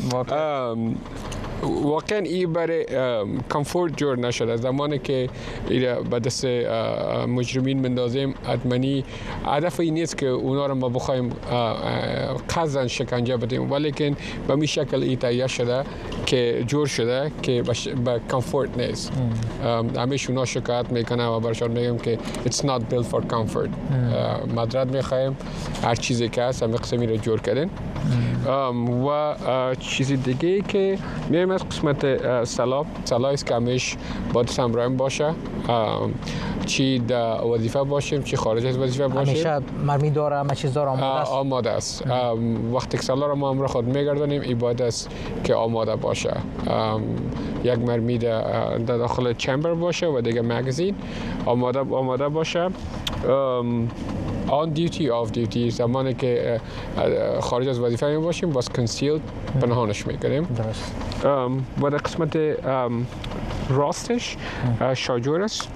واقعا این برای کامفورت جور نشده. زمانی که به دست مجرمین مندازیم حتماً هدف این نیست که اونا رو ما بخوایم قصداً شکنجه بدیم، ولیکن به می شکل این تهیه شده که جور شده که به کامفورت نیست. همیشه اونا شکایت میکنه و برشان میگم که it's not built for comfort. مدرد میخوایم هر چیزی که هست همه قسمی رو جور کردن. و چیزی دیگه که میایم از قسمت سلا است که همیش باید همراهیم باشه، چی در وظیفه باشیم چی خارج از وظیفه باشیم. همیشه مرمی داره، همه چیز داره، آماده است. وقتی که سلا رو ما همراه خود میگردانیم این باید است که آماده باشه. یک مرمی در داخل چمبر باشه و دیگه مگزین آماده باشه. آن دیوتی آف دیوتی، زمانی که خارج از وظیفه می باشیم باز کنسیل پنهانش میکنیم. درست. و در قسمت راستش شاجور است.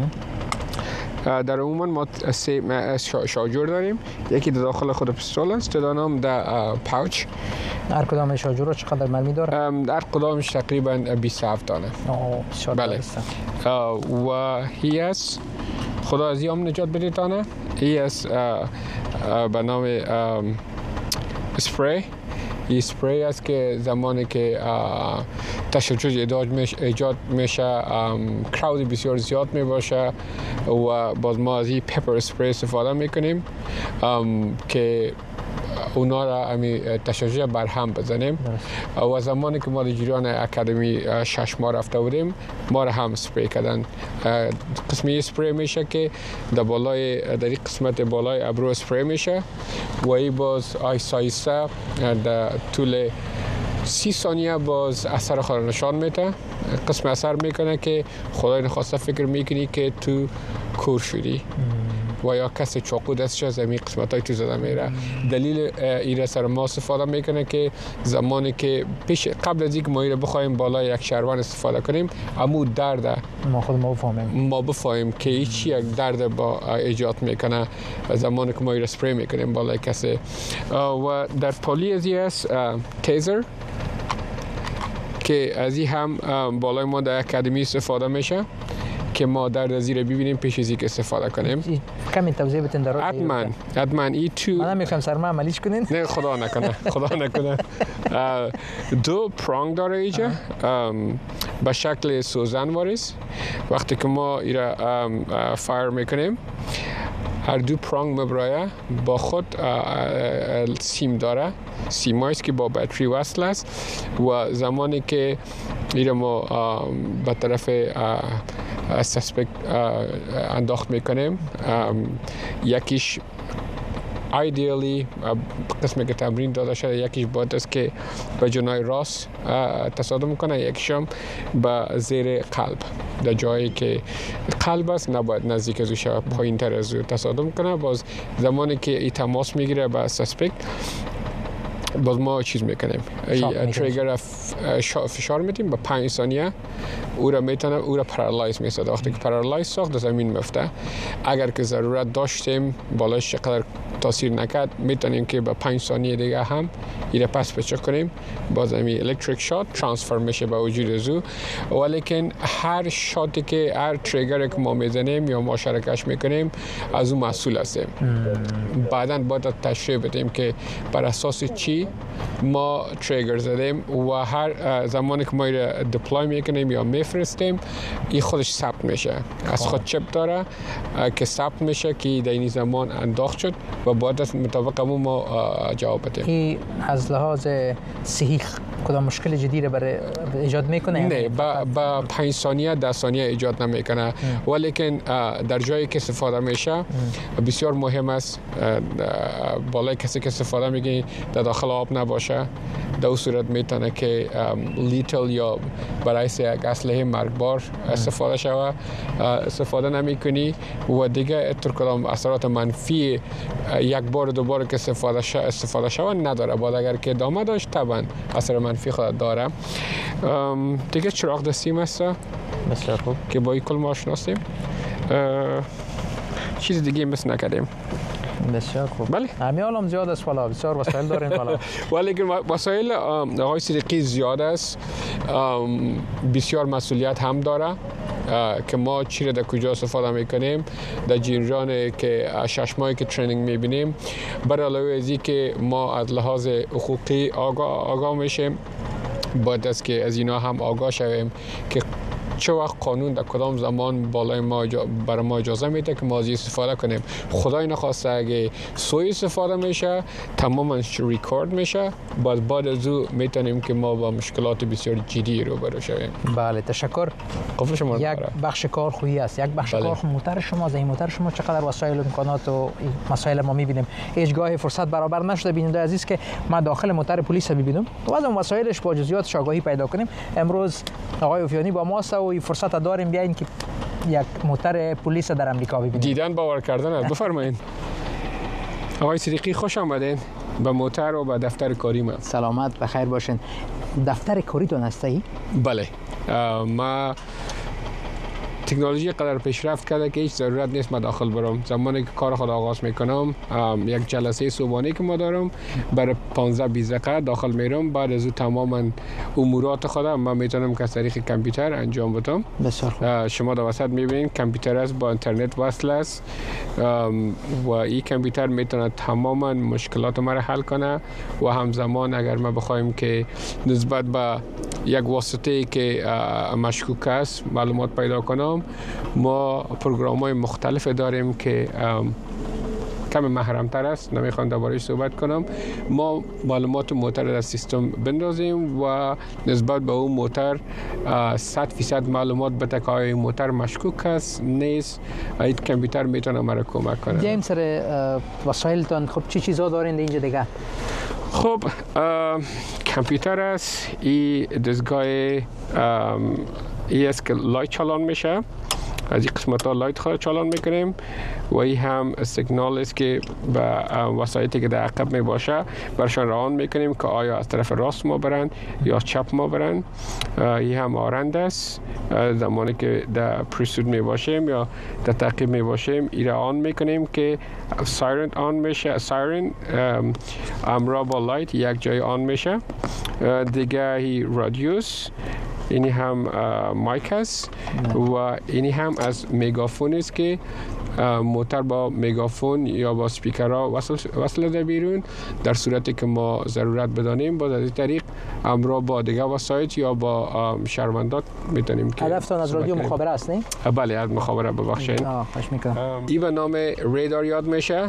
در عموم ما سه شاجور داریم، یکی در داخل خود پستول است، دانم در پاوچ. هر کدام شاجور رو چقدر مرمی داره؟ هر کدامش تقریبا 27 دانه. بله. و هی است، خدا از این نجات بده تانه، هی است به نام اسپری. این سپری است که زمانی که تشنج ایجاد میشه، کراود بسیار زیاد می باشه و باز ما از این پپر سپری استفاده میکنیم که اونا را تشنج بر هم بزنیم. و زمانی که ما در جریان اکادمی 6 ماه رفته بودیم، ما را هم سپری کردن. قسمی سپری میشه که در قسمت بالای ابرو سپری میشه و این باز آیسته در طول 30 ثانیه باز اثر خود نشان میده. قسم اثر میکنه که خدای نخواسته فکر میکنی که تو کور شدی و یا کسی چاقو دستش از این قسمت های تو زده میره. دلیل ایره سر ما استفاده میکنه که زمانی که قبل از اینکه ما ایره بخوایم بالای یک شهروان استفاده کنیم، امو درد ما بفهمیم که هیچ یک درد با ایجاد میکنه زمانی که ما ایره سپری میکنیم بالای کسی. و در پالی از این است تیزر که از این هم بالای ما در اکادمی استفاده میشه که ما درد از این ببینیم پیش از اینکه استفاده کنیم. کمی توضیح بدین در حتما ای تو من نمیخوام سرما عملیش کنین. نه خدا نکنه. 2 پرانگ داره اینجا به شکل سوزن واریز. وقتی که ما ایره فایر میکنیم، هر 2 پرانگ مبرایه با خود سیم داره، سیمایست که با بطری وصل است و زمانی که ایره ما به طرف سسپکت انداخت میکنیم، یکیش ایدئالی قسمی که تمرین داده شده، یکیش باید است که به جنای راست تصادم کنه، یکیشم به زیر قلب، در جایی که قلب است نباید نزدیک از او پایین تر از او تصادم کنه. باز زمانی که ای تماس میگیره به سسپکت، باز ما چیز میکنیم، تریگر فشار میدیم به 5 ثانیه او را میتونه او را پارالایز میسازه. وقتی که پارالایز ساخت زمین میفته. اگر که ضرورت داشتیم بالایش چقدر تاثیر نکرد، میتونیم که به 5 ثانیه دیگه هم ایره پس بچه کنیم، باز همین الکتریک شات ترانسفر میشه به وجود از او. ولیکن هر شاتی که هر تریگر که ما میزنیم یا ما شرکش میکنیم از او مسئول هستیم. بعداً باید تشریح بدیم که بر اساس چی ما تریگر زدیم و هر زمانی که ما ایره دپلوی میکنیم یا میفرستیم، این خودش ثبت میشه. از خود چپ داره که ثبت میشه که در این زمان انداخت شد و باید از مطابق ما جواب بدیم. این از لحاظ صحی کدام مشکل جدی را ایجاد میکنه؟ نه، با 5 ثانیه 10 ثانیه ایجاد نمیکنه، ولیکن در جایی که استفاده میشه بسیار مهم است بالای کسی که استفاده میگه در داخل آب نباشه. در اون صورت میتونه که لیتل یا برای یک اسلحه مرگبار استفاده شود. استفاده نمیکنی و دیگه اتر کدام اثرات منفی یک بار دوباره که استفاده شود نداره. بعد اگر که ادامه داشت طبعا اثر منفی خود داره. دیگه چراغ دستیم است بسیار خوب که با این کل ما شناسیم. چیز دیگه مثل نکردیم. بسیار خوب. بله. همین حالم زیاد است والا، بسیار وسایل دارین والا. ولی وسایل آقای صدیقی زیاد است. بسیار مسئولیت هم داره که ما چی را در کجا استفاده میکنیم. در جریان که 6 ماهی که ترینینگ میبینیم، برای علاوه از این که ما از لحاظ حقوقی آگاه میشیم، باید است که از اینا هم آگاه شویم که چه وقت قانون در کدام زمان بالای ما برای ما اجازه میده که ما از استفاده کنیم. خدای نخواسته اگه سوی استفاده میشه تمامش ریکورد میشه، بعد از او میتونیم که ما با مشکلات بسیار جدی روبرو شویم. بله تشکر. قفل شما یک بخش کار خویی است، یک بخش کار موتور شما. از این موتور شما چقدر وسایل و امکانات و مسائل ما میبینیم. هیچگاه فرصت برابر نشده بیننده عزیز که ما داخل موتور پلیس ببینیم و از اون وسایلش با جزئیاتش آگاهی پیدا کنیم. امروز آقای اوفیانی با ماست و فرصت داریم بیاین که یک موتور پلیس در امریکا ببینیم. دیدن باور کردن است. بفرمایید. آقای صدیقی خوش آمدین به موتر و به دفتر کاری ما. سلامت بخیر باشین. دفتر کاریتون هستی؟ بله، ما تکنولوژی قدر پیشرفت کرده که هیچ ضرورت نیست ما داخل برم. زمانی که کار خود آغاز میکنم، یک جلسه صبحانه که ما دارم برای 15-20 دقیقه داخل میرم. بعد از او تماما امورات خودم من میتونم که از طریق کامپیوتر انجام بدم. بسیار خوب. شما در وسط میبینید کامپیوتر است، با اینترنت وصل است و این کامپیوتر میتونه تماما مشکلات ما را حل کنه و همزمان اگر ما بخوایم که نسبت به یک واسطه که مشکوک است معلومات پیدا کنم، ما پروگرام‌های مختلف داریم که کمی محرم‌تر است، نمیخوام درباره‌اش صحبت کنم. ما معلومات موتر در سیستم بندازیم و نسبت به اون موتر 100% معلومات بده که آیا این موتر مشکوک است نیست. این کامپیوتر میتونه مرا کمک کنه. بیایم سر وسایلتان. خب چی چیزا دارین اینجا دیگه؟ خب کامپیوتر است، این دستگاه ای است که لایت چالان میشه. از این قسمت ها لایت خود چالان میکنیم و این هم سیگنال است که به وسایلی که در عقب می باشه برشان روان میکنیم که آیا از طرف راست ما برن یا چپ ما برن. این هم آرند است، زمانی که در پرسود می باشیم یا در تعقیب می باشیم این را آن میکنیم که سایرن آن میشه. سایرن همراه با لایت یک جای آن میشه. دیگه این رادیوس، اینی هم مایک است و اینی هم از میگافون است که موتر با میگافون یا با سپیکرها وصل در بیرون. در صورتی که ما ضرورت بدانیم باز از این طریق همراه با دیگه وسایل یا با شهروندان میتونیم که هدفتان از رادیو مخابره است نه؟ بله، از مخابره ببخشید. خوش میکنم. این به نام رادار یاد میشه.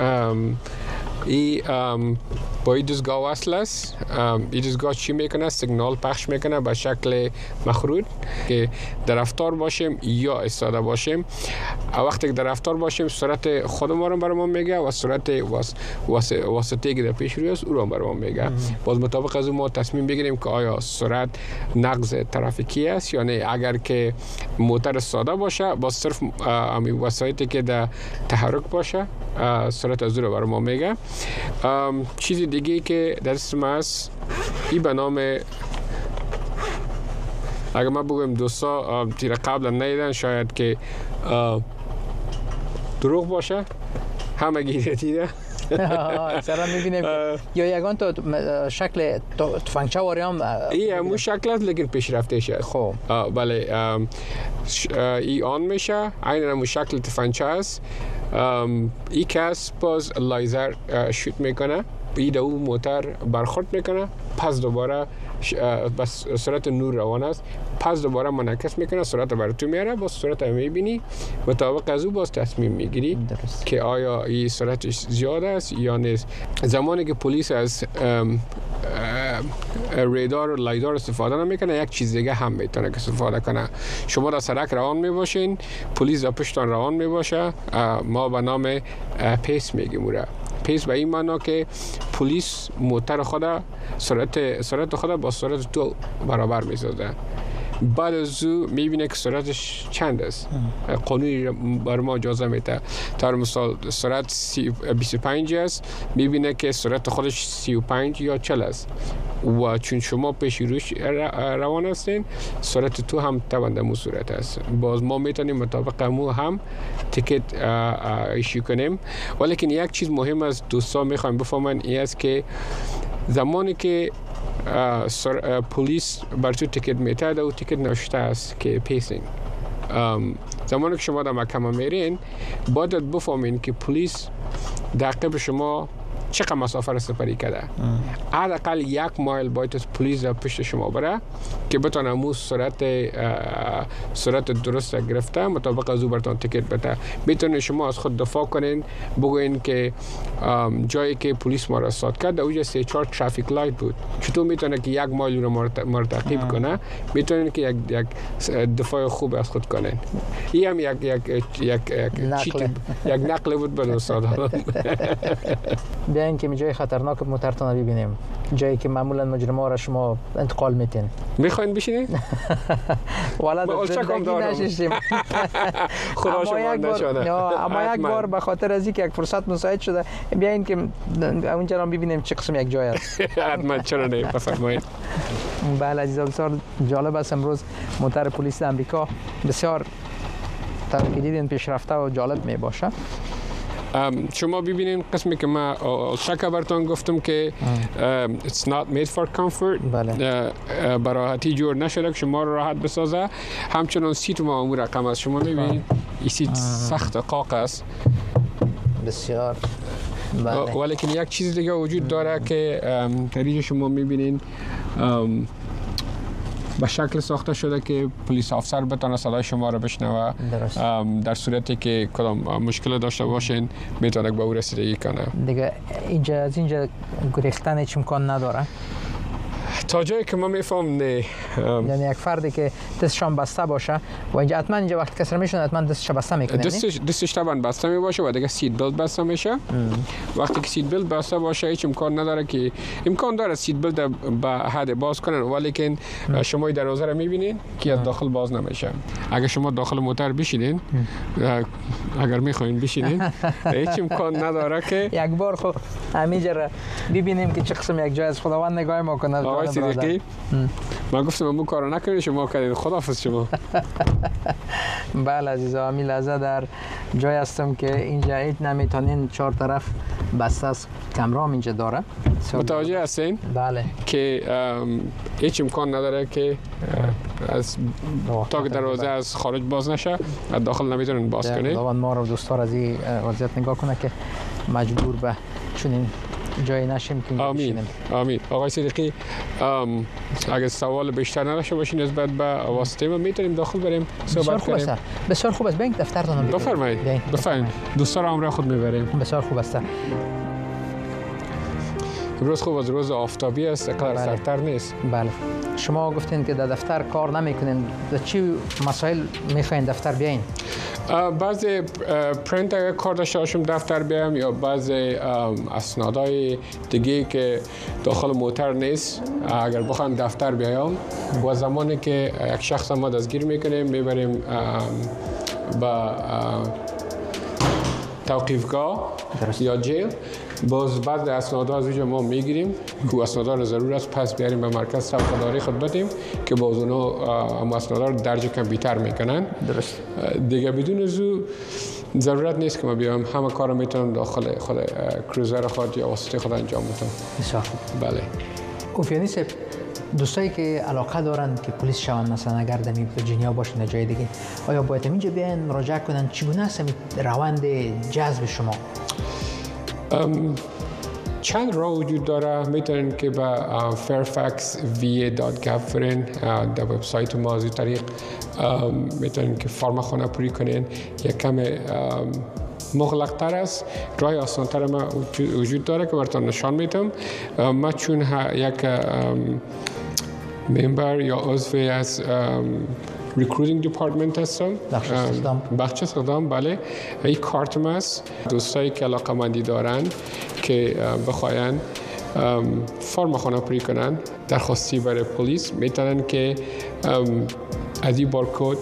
این با این دستگاه وصل است. این دستگاه چی میکنه؟ سیگنال پخش میکنه به شکل مخروط که در رفتار باشیم یا ایستاده باشیم. وقتی که در رفتار باشیم سرعت خود ما رو برام میگه و سرعت واسطه‌ای که در پیش روی است او رو برام میگه. باز مطابق از اون ما تصمیم بگیریم که آیا سرعت نقض ترافیکی است یا نه. اگر که موتر ساده باشه با صرف همین وسایلی که در تحرک باشه سرعت از او رو برام میگه. چیز دیگه که در دست است این به نام، اگر ما بگویم دوستا تیر قبلا ندیدن شاید که دروغ باشه، همه گیره دیده. سرا میبینیم که یا یگان تو شکل تفنگچه واری هم این همون شکل است لیکن پیشرفته شد. خب بله، این آن میشه، عین همون شکل تفنگچه است. این کس باز لایزر شوت میکنه، این اون موتر برخورد میکنه، پس دوباره بس سرعت نور روان است، پس دوباره منعکس میکنه، سرعت بر تو میاره، باز سرعت میبینی مطابق از او باز تصمیم میگیری که آیا این سرعتش زیاد است یا نیست. زمانی که پلیس از رادار و لایدار استفاده نمیکنه، یک چیز دیگه هم میتونه که استفاده کنه. شما در سرک روان میباشین، پلیس در پشتان روان میباشه، ما به نام پیس میگیم اون. پیس به این معنا که پلیس موتر خود سرعت خود با سرعت تو برابر میسازه. بعد از او میبینه که سرعتش چند است. قانونی بر ما اجازه میده. در مثال سرعت 25 است، میبینه که سرعت خودش 35 یا 40 است و چون شما پیش روش روان هستین سرعت تو هم تبنده صورت است. باز ما میتونیم مطابق مو هم تیکت ایشو کنیم. ولیکن یک چیز مهم از دوستان میخوایم بفهمن این است که زمانی که پلیس بر تو تیکت میتاده و تیکت نوشته است که پیسینگ، زمانی که شما در محکمه میرین باید بفهمین که پلیس در عقب شما چقدر مسافت را سپری کرده. حداقل 1 مایل باید از پلیس در پشت شما بره که بتونه امو سرعت درست گرفته مطابق از او براتون تیکت بده. میتونید شما از خود دفاع کنین، بگوین که جایی که پلیس ما را استاد کرد اونجا 3-4 ترافیک لایت بود، چطور میتونه که 1 مایل رو ما تعقیب کنه؟ میتونین که یک دفاع خوب از خود کنین. این هم یک نقل بود به دوستان. بیاین که جای خطرناک موترتون رو ببینیم، جایی که معمولا مجرما را شما انتقال میتین. میخواین بشینید؟ والا در زندگی نشستیم. خدا شما نشانه. اما یک بار به خاطر از اینکه یک فرصت مساعد شده بیاین که اونجا را ببینیم چه قسم یک جای است. حتما، چرا نه، بفرمایید. بله عزیزان، بسیار جالب است. امروز موتر پلیس امریکا بسیار طبقی دیدین پیشرفته و جالب می باشه. شما ببینین قسمی که ما شکر براتون گفتم که it's not made for comfort. بله. براحتی جور نشده که شما رو راحت بسازه. همچنان سیت ما اون رقم است. شما میبینید این سیت سخت قاق است. بسیار. بله. ولیکن یک چیز دیگه وجود داره که طریق شما میبینین به شکل ساخته شده که پلیس افسر بتونه صدای شما رو بشنوه. در صورتی که کدام مشکل داشته باشین میتونه به او رسیدگی کنه. دیگه اینجا از اینجا گریختن هیچ امکان نداره. تا جایی که ما میفهم نه. یعنی یک فردی که دستشان بسته باشه و اینجا حتما اینجا وقت کسر میشون حتما دستش بسته میکنه. دستش طبعا بسته می باشه و دیگه سیت بلت بسته میشه. وقتی که سیت بلت بسته باشه هیچ امکان نداره که امکان داره سیت بلت به حد باز کنن، ولیکن شما دروازه رو میبینین که از داخل باز نمیشه. اگر شما داخل موتر بشینین، اگر میخواین بشینین، هیچ امکان نداره که یک بار خب همینجا ببینیم که چه قسم یک جای از خداوند نگاه ما کنه. صدیقی من گفتم امو کارو نکنید، شما کردید. خداحافظ شما. بله عزیزا، همین لحظه در جای هستم که اینجا هیچ نمیتونین، چهار طرف بسته است، کمرام اینجا داره. متوجه هستین؟ بله. که هیچ امکان نداره که از تا که دروازه از خارج باز نشه از داخل نمیتونن باز کنید. خداوند ما رو دوستار از این وضعیت نگاه کنه که مجبور به چنین جایی نشیم که آمین. آمین. آقای صدیقی، اگر سوال بیشتر نداشته باشین نسبت به واسطه ما میتونیم داخل بریم صحبت کنیم. بسیار خوب است. ببین دفترتون رو بفرمایید. بفرمایید. دوستان همراه خود میبریم. بسیار خوب است. امروز خوب از روز آفتابی است، اقدر سرتر نیست. بله. شما گفتین که در دفتر کار نمیکنین، در چی مسائل میخواین دفتر بیاین؟ بعضی پرینت اگر کار داشته باشم دفتر بیام، یا بعضی اسنادهای دیگه که داخل موتر نیست اگر بخوام دفتر بیام، و زمانی که یک شخص ما دستگیر میکنیم میبریم با توقیفگاه یا جیل، باز بعد اسنادها از اونجا ما میگیریم که اسنادها رو ضرور است پس بیاریم به مرکز صفحه‌داری خود بدیم که باز اونا اسنادها رو درج کامپیوتر میکنن. درست. دیگه بدون ازو ضرورت نیست که ما بیام، همه کار رو میتونم داخل خود کروزر خود یا واسطه خود انجام بدم. بسیار خوب. بله. اوفیانی صاحب، دوستایی که علاقه دارن که پلیس شوند، مثلا اگر در ویرجینیا باشن جای دیگه، آیا باید اینجا بیان مراجعه کنن؟ چگونه است روند جذب شما؟ چند راه وجود داره. میتونن که به fairfaxva.gov برین، در وبسایت ما از این طریق میتونن که فرم خانه پوری کنین. یک کم مغلق تر است، راه آسان تر ما وجود داره که براتون نشان میدم. ما چون یک ممبر یا عضو از ریکروتینگ دیپارتمنت هستم، بخش استخدام. بله، این کارتم است. دوستایی که علاقه‌مندی دارن که بخواین فرم خانه پوری کنن، درخواستی برای پلیس، میتونن که از این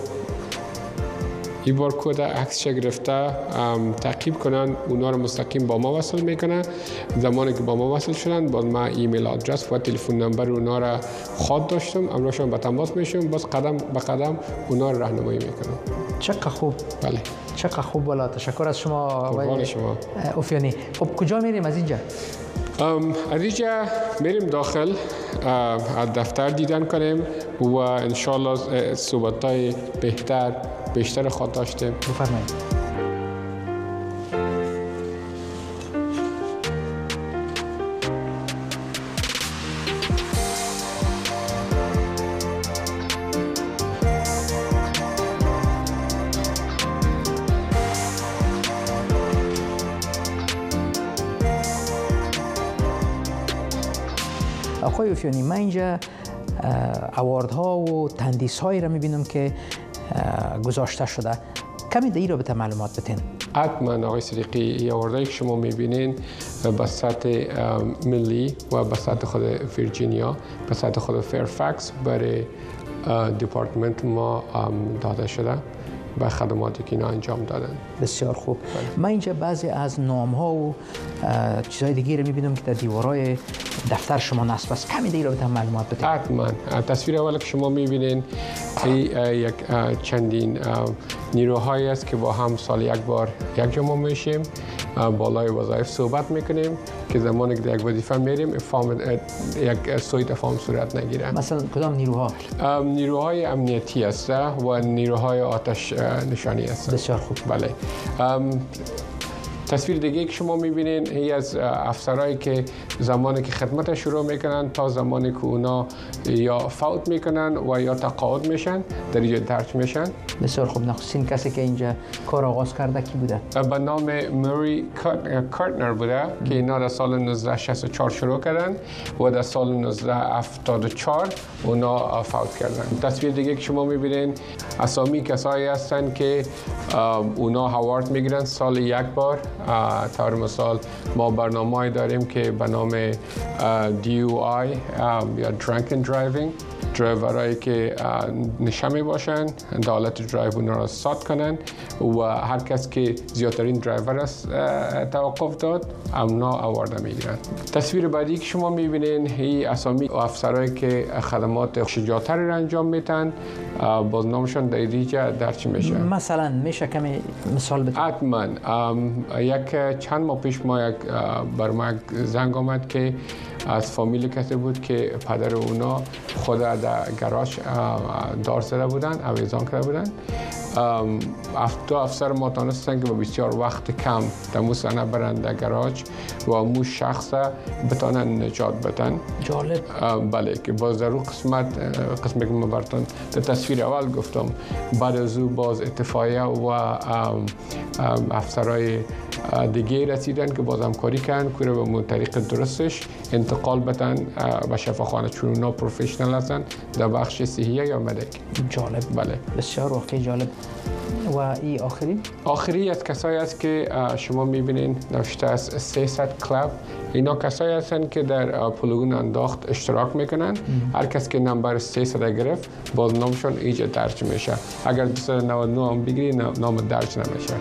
بارکد عکسش گرفته تعقیب کنن، اونا رو مستقیم با ما وصل میکنن. زمانی که با ما وصل شدن، باز ما ایمیل آدرس و تلفن نمبر اونا را خود داشتم، امروزشون با تماس میشم، باز قدم به قدم اونا رو راهنمایی میکنم. چقدر خوب. بله. چقدر خوب. والا تشکر از شما آقای شما. اوفیانی. خب کجا میریم از اینجا؟ از اینجا میریم داخل، از دفتر دیدن کنیم و انشالله صحبت‌های بیشتر خود داشتیم. بفرمایید. آقای اوفیانی، من اینجا اواردها و تندیس هایی را میبینم که گذاشته شده. کمی در این رابطه معلومات بتین. حتما آقای صدیقی، یه آورده‌ای که شما می‌بینین به سطح ملی و به سطح خود ویرجینیا، به سطح خود فیرفکس برای دپارتمنت ما داده شده به خدماتی که اینا انجام دادن. بسیار خوب. من اینجا بعضی از نام‌ها و چیزهای دیگه رو می‌بینم که در دیوارهای دفتر شما نصب است. کمی دیگه رو بهتون معلومات بدید. حتما. تصویر اول که شما می‌بینین یک چندین نیروهایی است که با هم سال یک بار یک جمع میشیم، بالای وظایف صحبت میکنیم که زمانی که در یک وظیفه میریم یک سوء تفاهم صورت نگیره. مثلا کدام نیروها؟ نیروهای امنیتی است و نیروهای آتش نشانی است. بسیار خوب. بله. تصویر دیگه که شما میبینین هی از افسرهایی که زمانی که خدمت شروع میکنن تا زمانی که اونا یا فوت میکنن و یا تقاعد میشن در اینجا درج میشن. بسیار خوب. نخستین کسی که اینجا کار آغاز کرده کی بوده؟ به نام موری کارتنر بوده که اینا در سال 1964 شروع کردن و در سال 1974 اونا فوت کردن. تصویر دیگه که شما میبینین اسامی کسایی هستن که اونا هاوارد میگیرن سال یک بار. طور مثال ما برنامه‌ای داریم که به نام DUI یا Drunken Driving، درایورایی که نشمی باشن در حالت درایو اونا را سات کنن و هر کس که زیادترین درایور است توقف داد اونا آوارده میگیرن. تصویر بعدی که شما میبینین هی اسامی افسرایی که خدمات شجاعتر را انجام میتن، باز نامشون در اینجا درج میشه. مثلا میشه کمی مثال بده؟ حتما. یک چند ماه پیش بر ما زنگ آمد که از فامیل کسی بود که پدر اونا خود در گراژ دار زده بودن، آویزان کرده بودن. دو افسر ما تانستن که با بسیار وقت کم دمو سنه برن در گراژ و امو شخص بتانن نجات بدن. جالب. بله، که باز در اون قسمی که ما براتون در تصویر اول گفتم، بعد از او باز اتفاقیه و افسرهای دیگه رسیدن که باز همکاری کردن که رو به طریق درستش انتقال بدن به شفاخانه، چون اونا پروفشنال هستن در بخش صحیه یا مدک. جالب. بله. بسیار واقعی جالب. و این آخری از کسایی است که شما میبینین نوشته از 300 کلاب. اینا کسایی هستن که در پولگون انداخت اشتراک میکنن. هر کس که نمبر 300 گرفت باز نامشون ایجا درج میشه. اگر 299 هم بگیری نام درج نمیشه.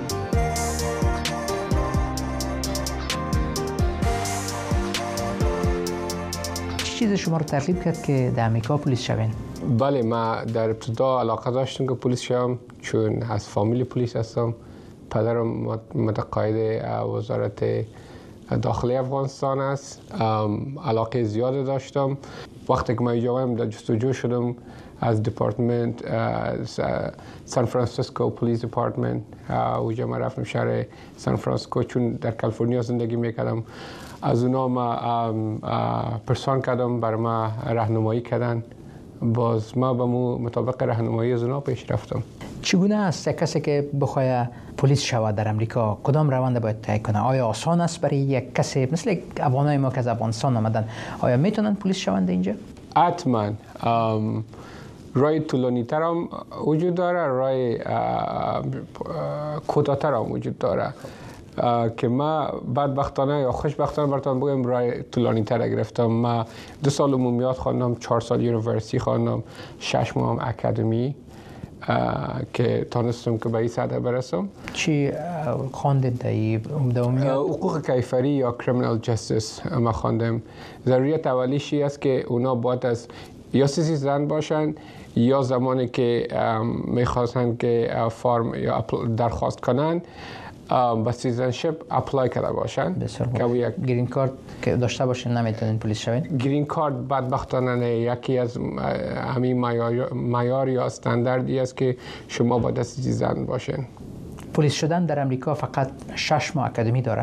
چیز شما رو ترغیب کرد که در امریکا پلیس شوین؟ بله، ما در ابتدا علاقه داشتم که پلیس شوم، چون از فامیل پلیس هستم. پدرم متقاعد وزارت داخلی افغانستان است. علاقه زیاد داشتم. وقتی که من اینجا آمدم در جستجو شدم از دپارتمنت سان فرانسیسکو پلیس دپارتمنت. اونجا ما رفتم شهر سان فرانسیسکو، چون در کالیفرنیا زندگی میکردم. از اونا ما پرسان کردم، بر ما راهنمایی کردن. باز ما به مطابق راهنمایی از اونا پیش رفتم. چگونه است کسی که بخواد پلیس شود در امریکا کدام روند باید طی کنه؟ آیا آسان است برای یک کسی مثل افغانای ما که از افغانستان آمدن، آیا میتونن پلیس شوند اینجا؟ حتما. رای طولانی تر هم وجود داره، رای کوتاه‌تر هم وجود داره. که ما بدبختانه یا خوشبختانه براتون بگم رای طولانی تر گرفتم. ما 2 سال عمومیات خواندم، 4 سال یونیورسیتی خواندم، 6 ماه هم اکادمی که تانستم که به این سطح برسم. چی خواندید در عمومیات؟ حقوق کیفری یا کریمینال جستیس ما خواندم. ضروریت اولیشی است که اونا باید از یا سیتیزن باشن یا زمانی که میخواستن که فرم یا درخواست کنن با سیتیزنشپ اپلای کرده باشن. بسیار گرین کارت که داشته باشین نمیتونین پلیس شوین؟ گرین کارت بدبختانه یکی از همین معیار یا استانداردی است که شما باید سیتیزن باشین. پلیس شدن در امریکا فقط 6 ماه اکادمی داره؟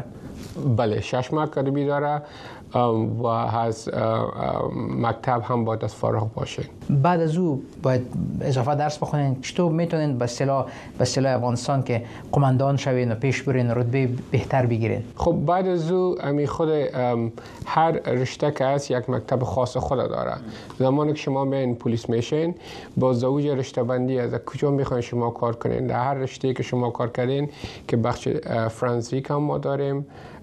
بله 6 ماه اکادمی داره و از مکتب هم باید از فارغ باشه. بعد از او باید اضافه درس بخونین. چطور میتونین به اصطلاح افغانستان که قماندان شوین و پیش برین رتبه بهتر بگیرین؟ خب بعد از او خود هر رشته که هست یک مکتب خاص خود داره. زمانی که شما میین پلیس میشین با زوج رشته بندی از کجا میخواین شما کار کنین. در هر رشته که شما کار کردین که بخش فرانسیک هم ما داریم،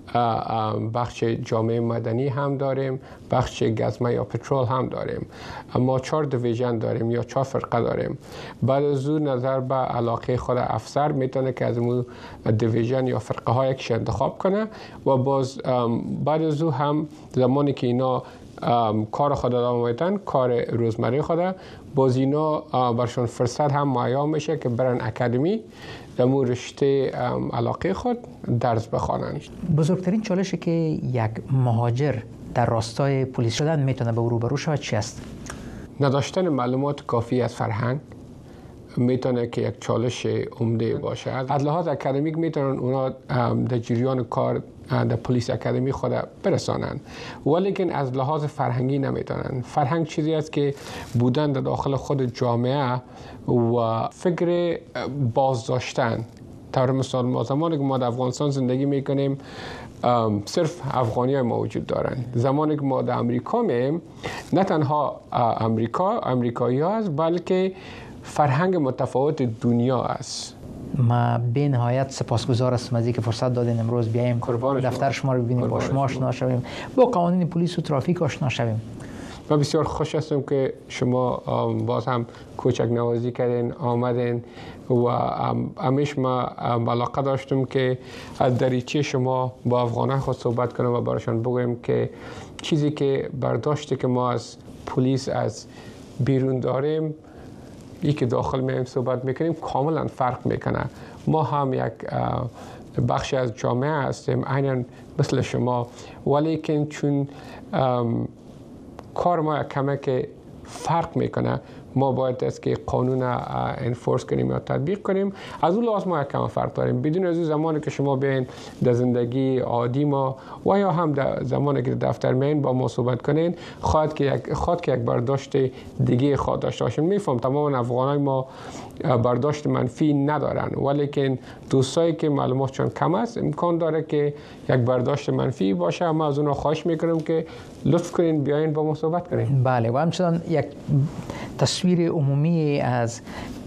بخش جامعه مدنی هم داریم، بخش گزمه یا پترول هم داریم. ما 4 دیویژن داریم یا 4 فرقه داریم. بعد از اون نظر به علاقه خود افسر میتونه که از اون دیویژن یا فرقه ها یکش انتخاب کنه و باز بعد از اون هم زمانی که اینا کار خود ادامه میدن، کار روزمره خود، باز اینا برشون فرصت هم مهیا میشه که برن اکادمی در مورد رشته علاقه خود درس بخوانند. بزرگترین چالشی که یک مهاجر در راستای پلیس شدن میتونه به روبرو شود چی است؟ نداشتن معلومات کافی از فرهنگ میتونه که یک چالش عمده باشه. از لحاظ اکادمیک میتونن اونا در جریان کار در پلیس اکادمی خود برسانند، ولیکن از لحاظ فرهنگی نمیتونن. فرهنگ چیزی است که بودن در داخل خود جامعه و فکر بازداشتن. طور مثال ما زمانی که ما در افغانستان زندگی میکنیم صرف افغانی های موجود دارن. زمانی که ما در امریکا میم نه تنها امریکایی هست بلکه فرهنگ متفاوت دنیا است. ما به نهایت سپاسگزار هستم از اینکه فرصت دادین امروز بیایم دفتر شما رو ببینیم، با شما آشنا شویم، با قوانین پلیس و ترافیک آشنا شویم. من بسیار خوش هستم که شما باز هم کوچک نوازی کردین، آمدین و همیشه ما علاقه داشتم که از دریچه شما با افغانان خود صحبت کنم و براشان بگویم که چیزی که برداشتی که ما از پلیس از بیرون داریم یکی داخل میایم صحبت میکنیم کاملا فرق میکنه. ما هم یک بخشی از جامعه هستیم عیناً مثل شما، ولیکن چون کار ما کمک فرق میکنه ما باید است که قانون انفورس کنیم یا تطبیق کنیم. از اون لحاظ ما کم فرق داریم. بدون از زمانی که شما بیاین در زندگی عادی ما و یا هم در زمانی که دفتر میاین با ما صحبت کنین خواهد که یک برداشت دیگه خواهد داشته باشیم. میفهم تمام افغانای ما برداشت منفی ندارن، ولیکن دوستایی که معلوماتشون کم است امکان داره که یک برداشت منفی باشه. ما از اونها خواهش میکنیم که لطف کنین بیاین با ما صحبت کنین. بله، و همچنان یک تصویر عمومی از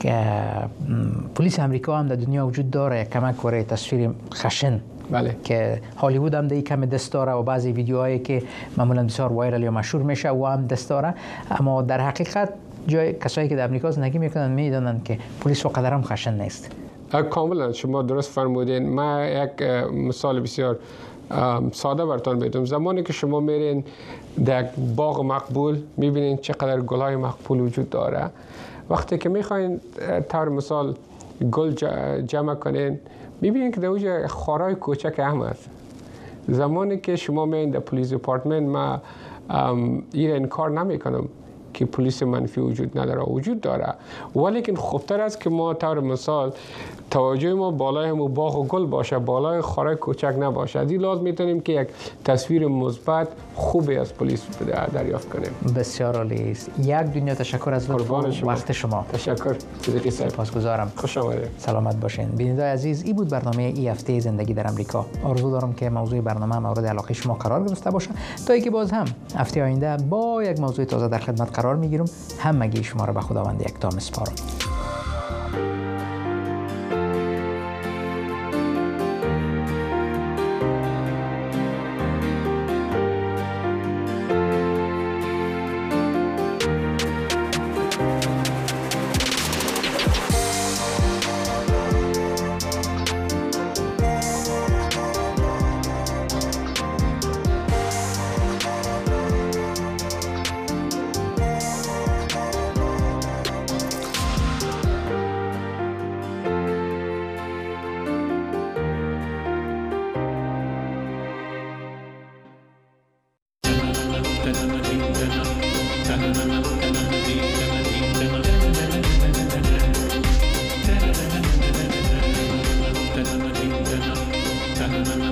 پلیس امریکا هم در دنیا وجود داره، یک کمک وره تصویر خشن. بله. که هالیوود هم در کم دست داره و بعضی ویدیوهایی که معمولا بسیار وایرال یا مشهور میشه و هم دست داره، اما در حقیقت جای کسایی که در امریکا زندگی میکنن میدونن که پلیس و قدر هم خشن نیست. کاملا شما درست فرمودین. ما یک مثال بسیار ساده براتون بدم. زمانی که شما میرین در باغ مقبول میبینین چقدر گلای مقبول وجود داره. وقتی که میخواین طور مثال گل جمع کنین میبینین که در اونجا خارای کوچک هم هست. زمانی که شما میرین در پلیس دیپارتمنت ما این انکار نمیکنم که پلیس منفی وجود نداره، وجود داره، ولیکن خوبتر است که ما طور مثال توجه ما بالای همون باغ و گل باشه، بالای خارای کوچک نباشه. از این لحاظ میتونیم که یک تصویر مثبت خوبی از پلیس دریافت کنیم. بسیار عالی است. یک دنیا تشکر از وقت شما. تشکر. سپاسگزارم. خوش آمدید. سلامت باشین. بینندگان عزیز، این بود برنامه این هفته زندگی در امریکا. آرزو دارم که موضوع برنامه مورد علاقه شما قرار گرفته باشه تا اینکه باز هم هفته آینده با یک موضوع تازه در خدمت قرار میگیرم. همگی شما را به خداوند یکتا میسپارم. Thank you.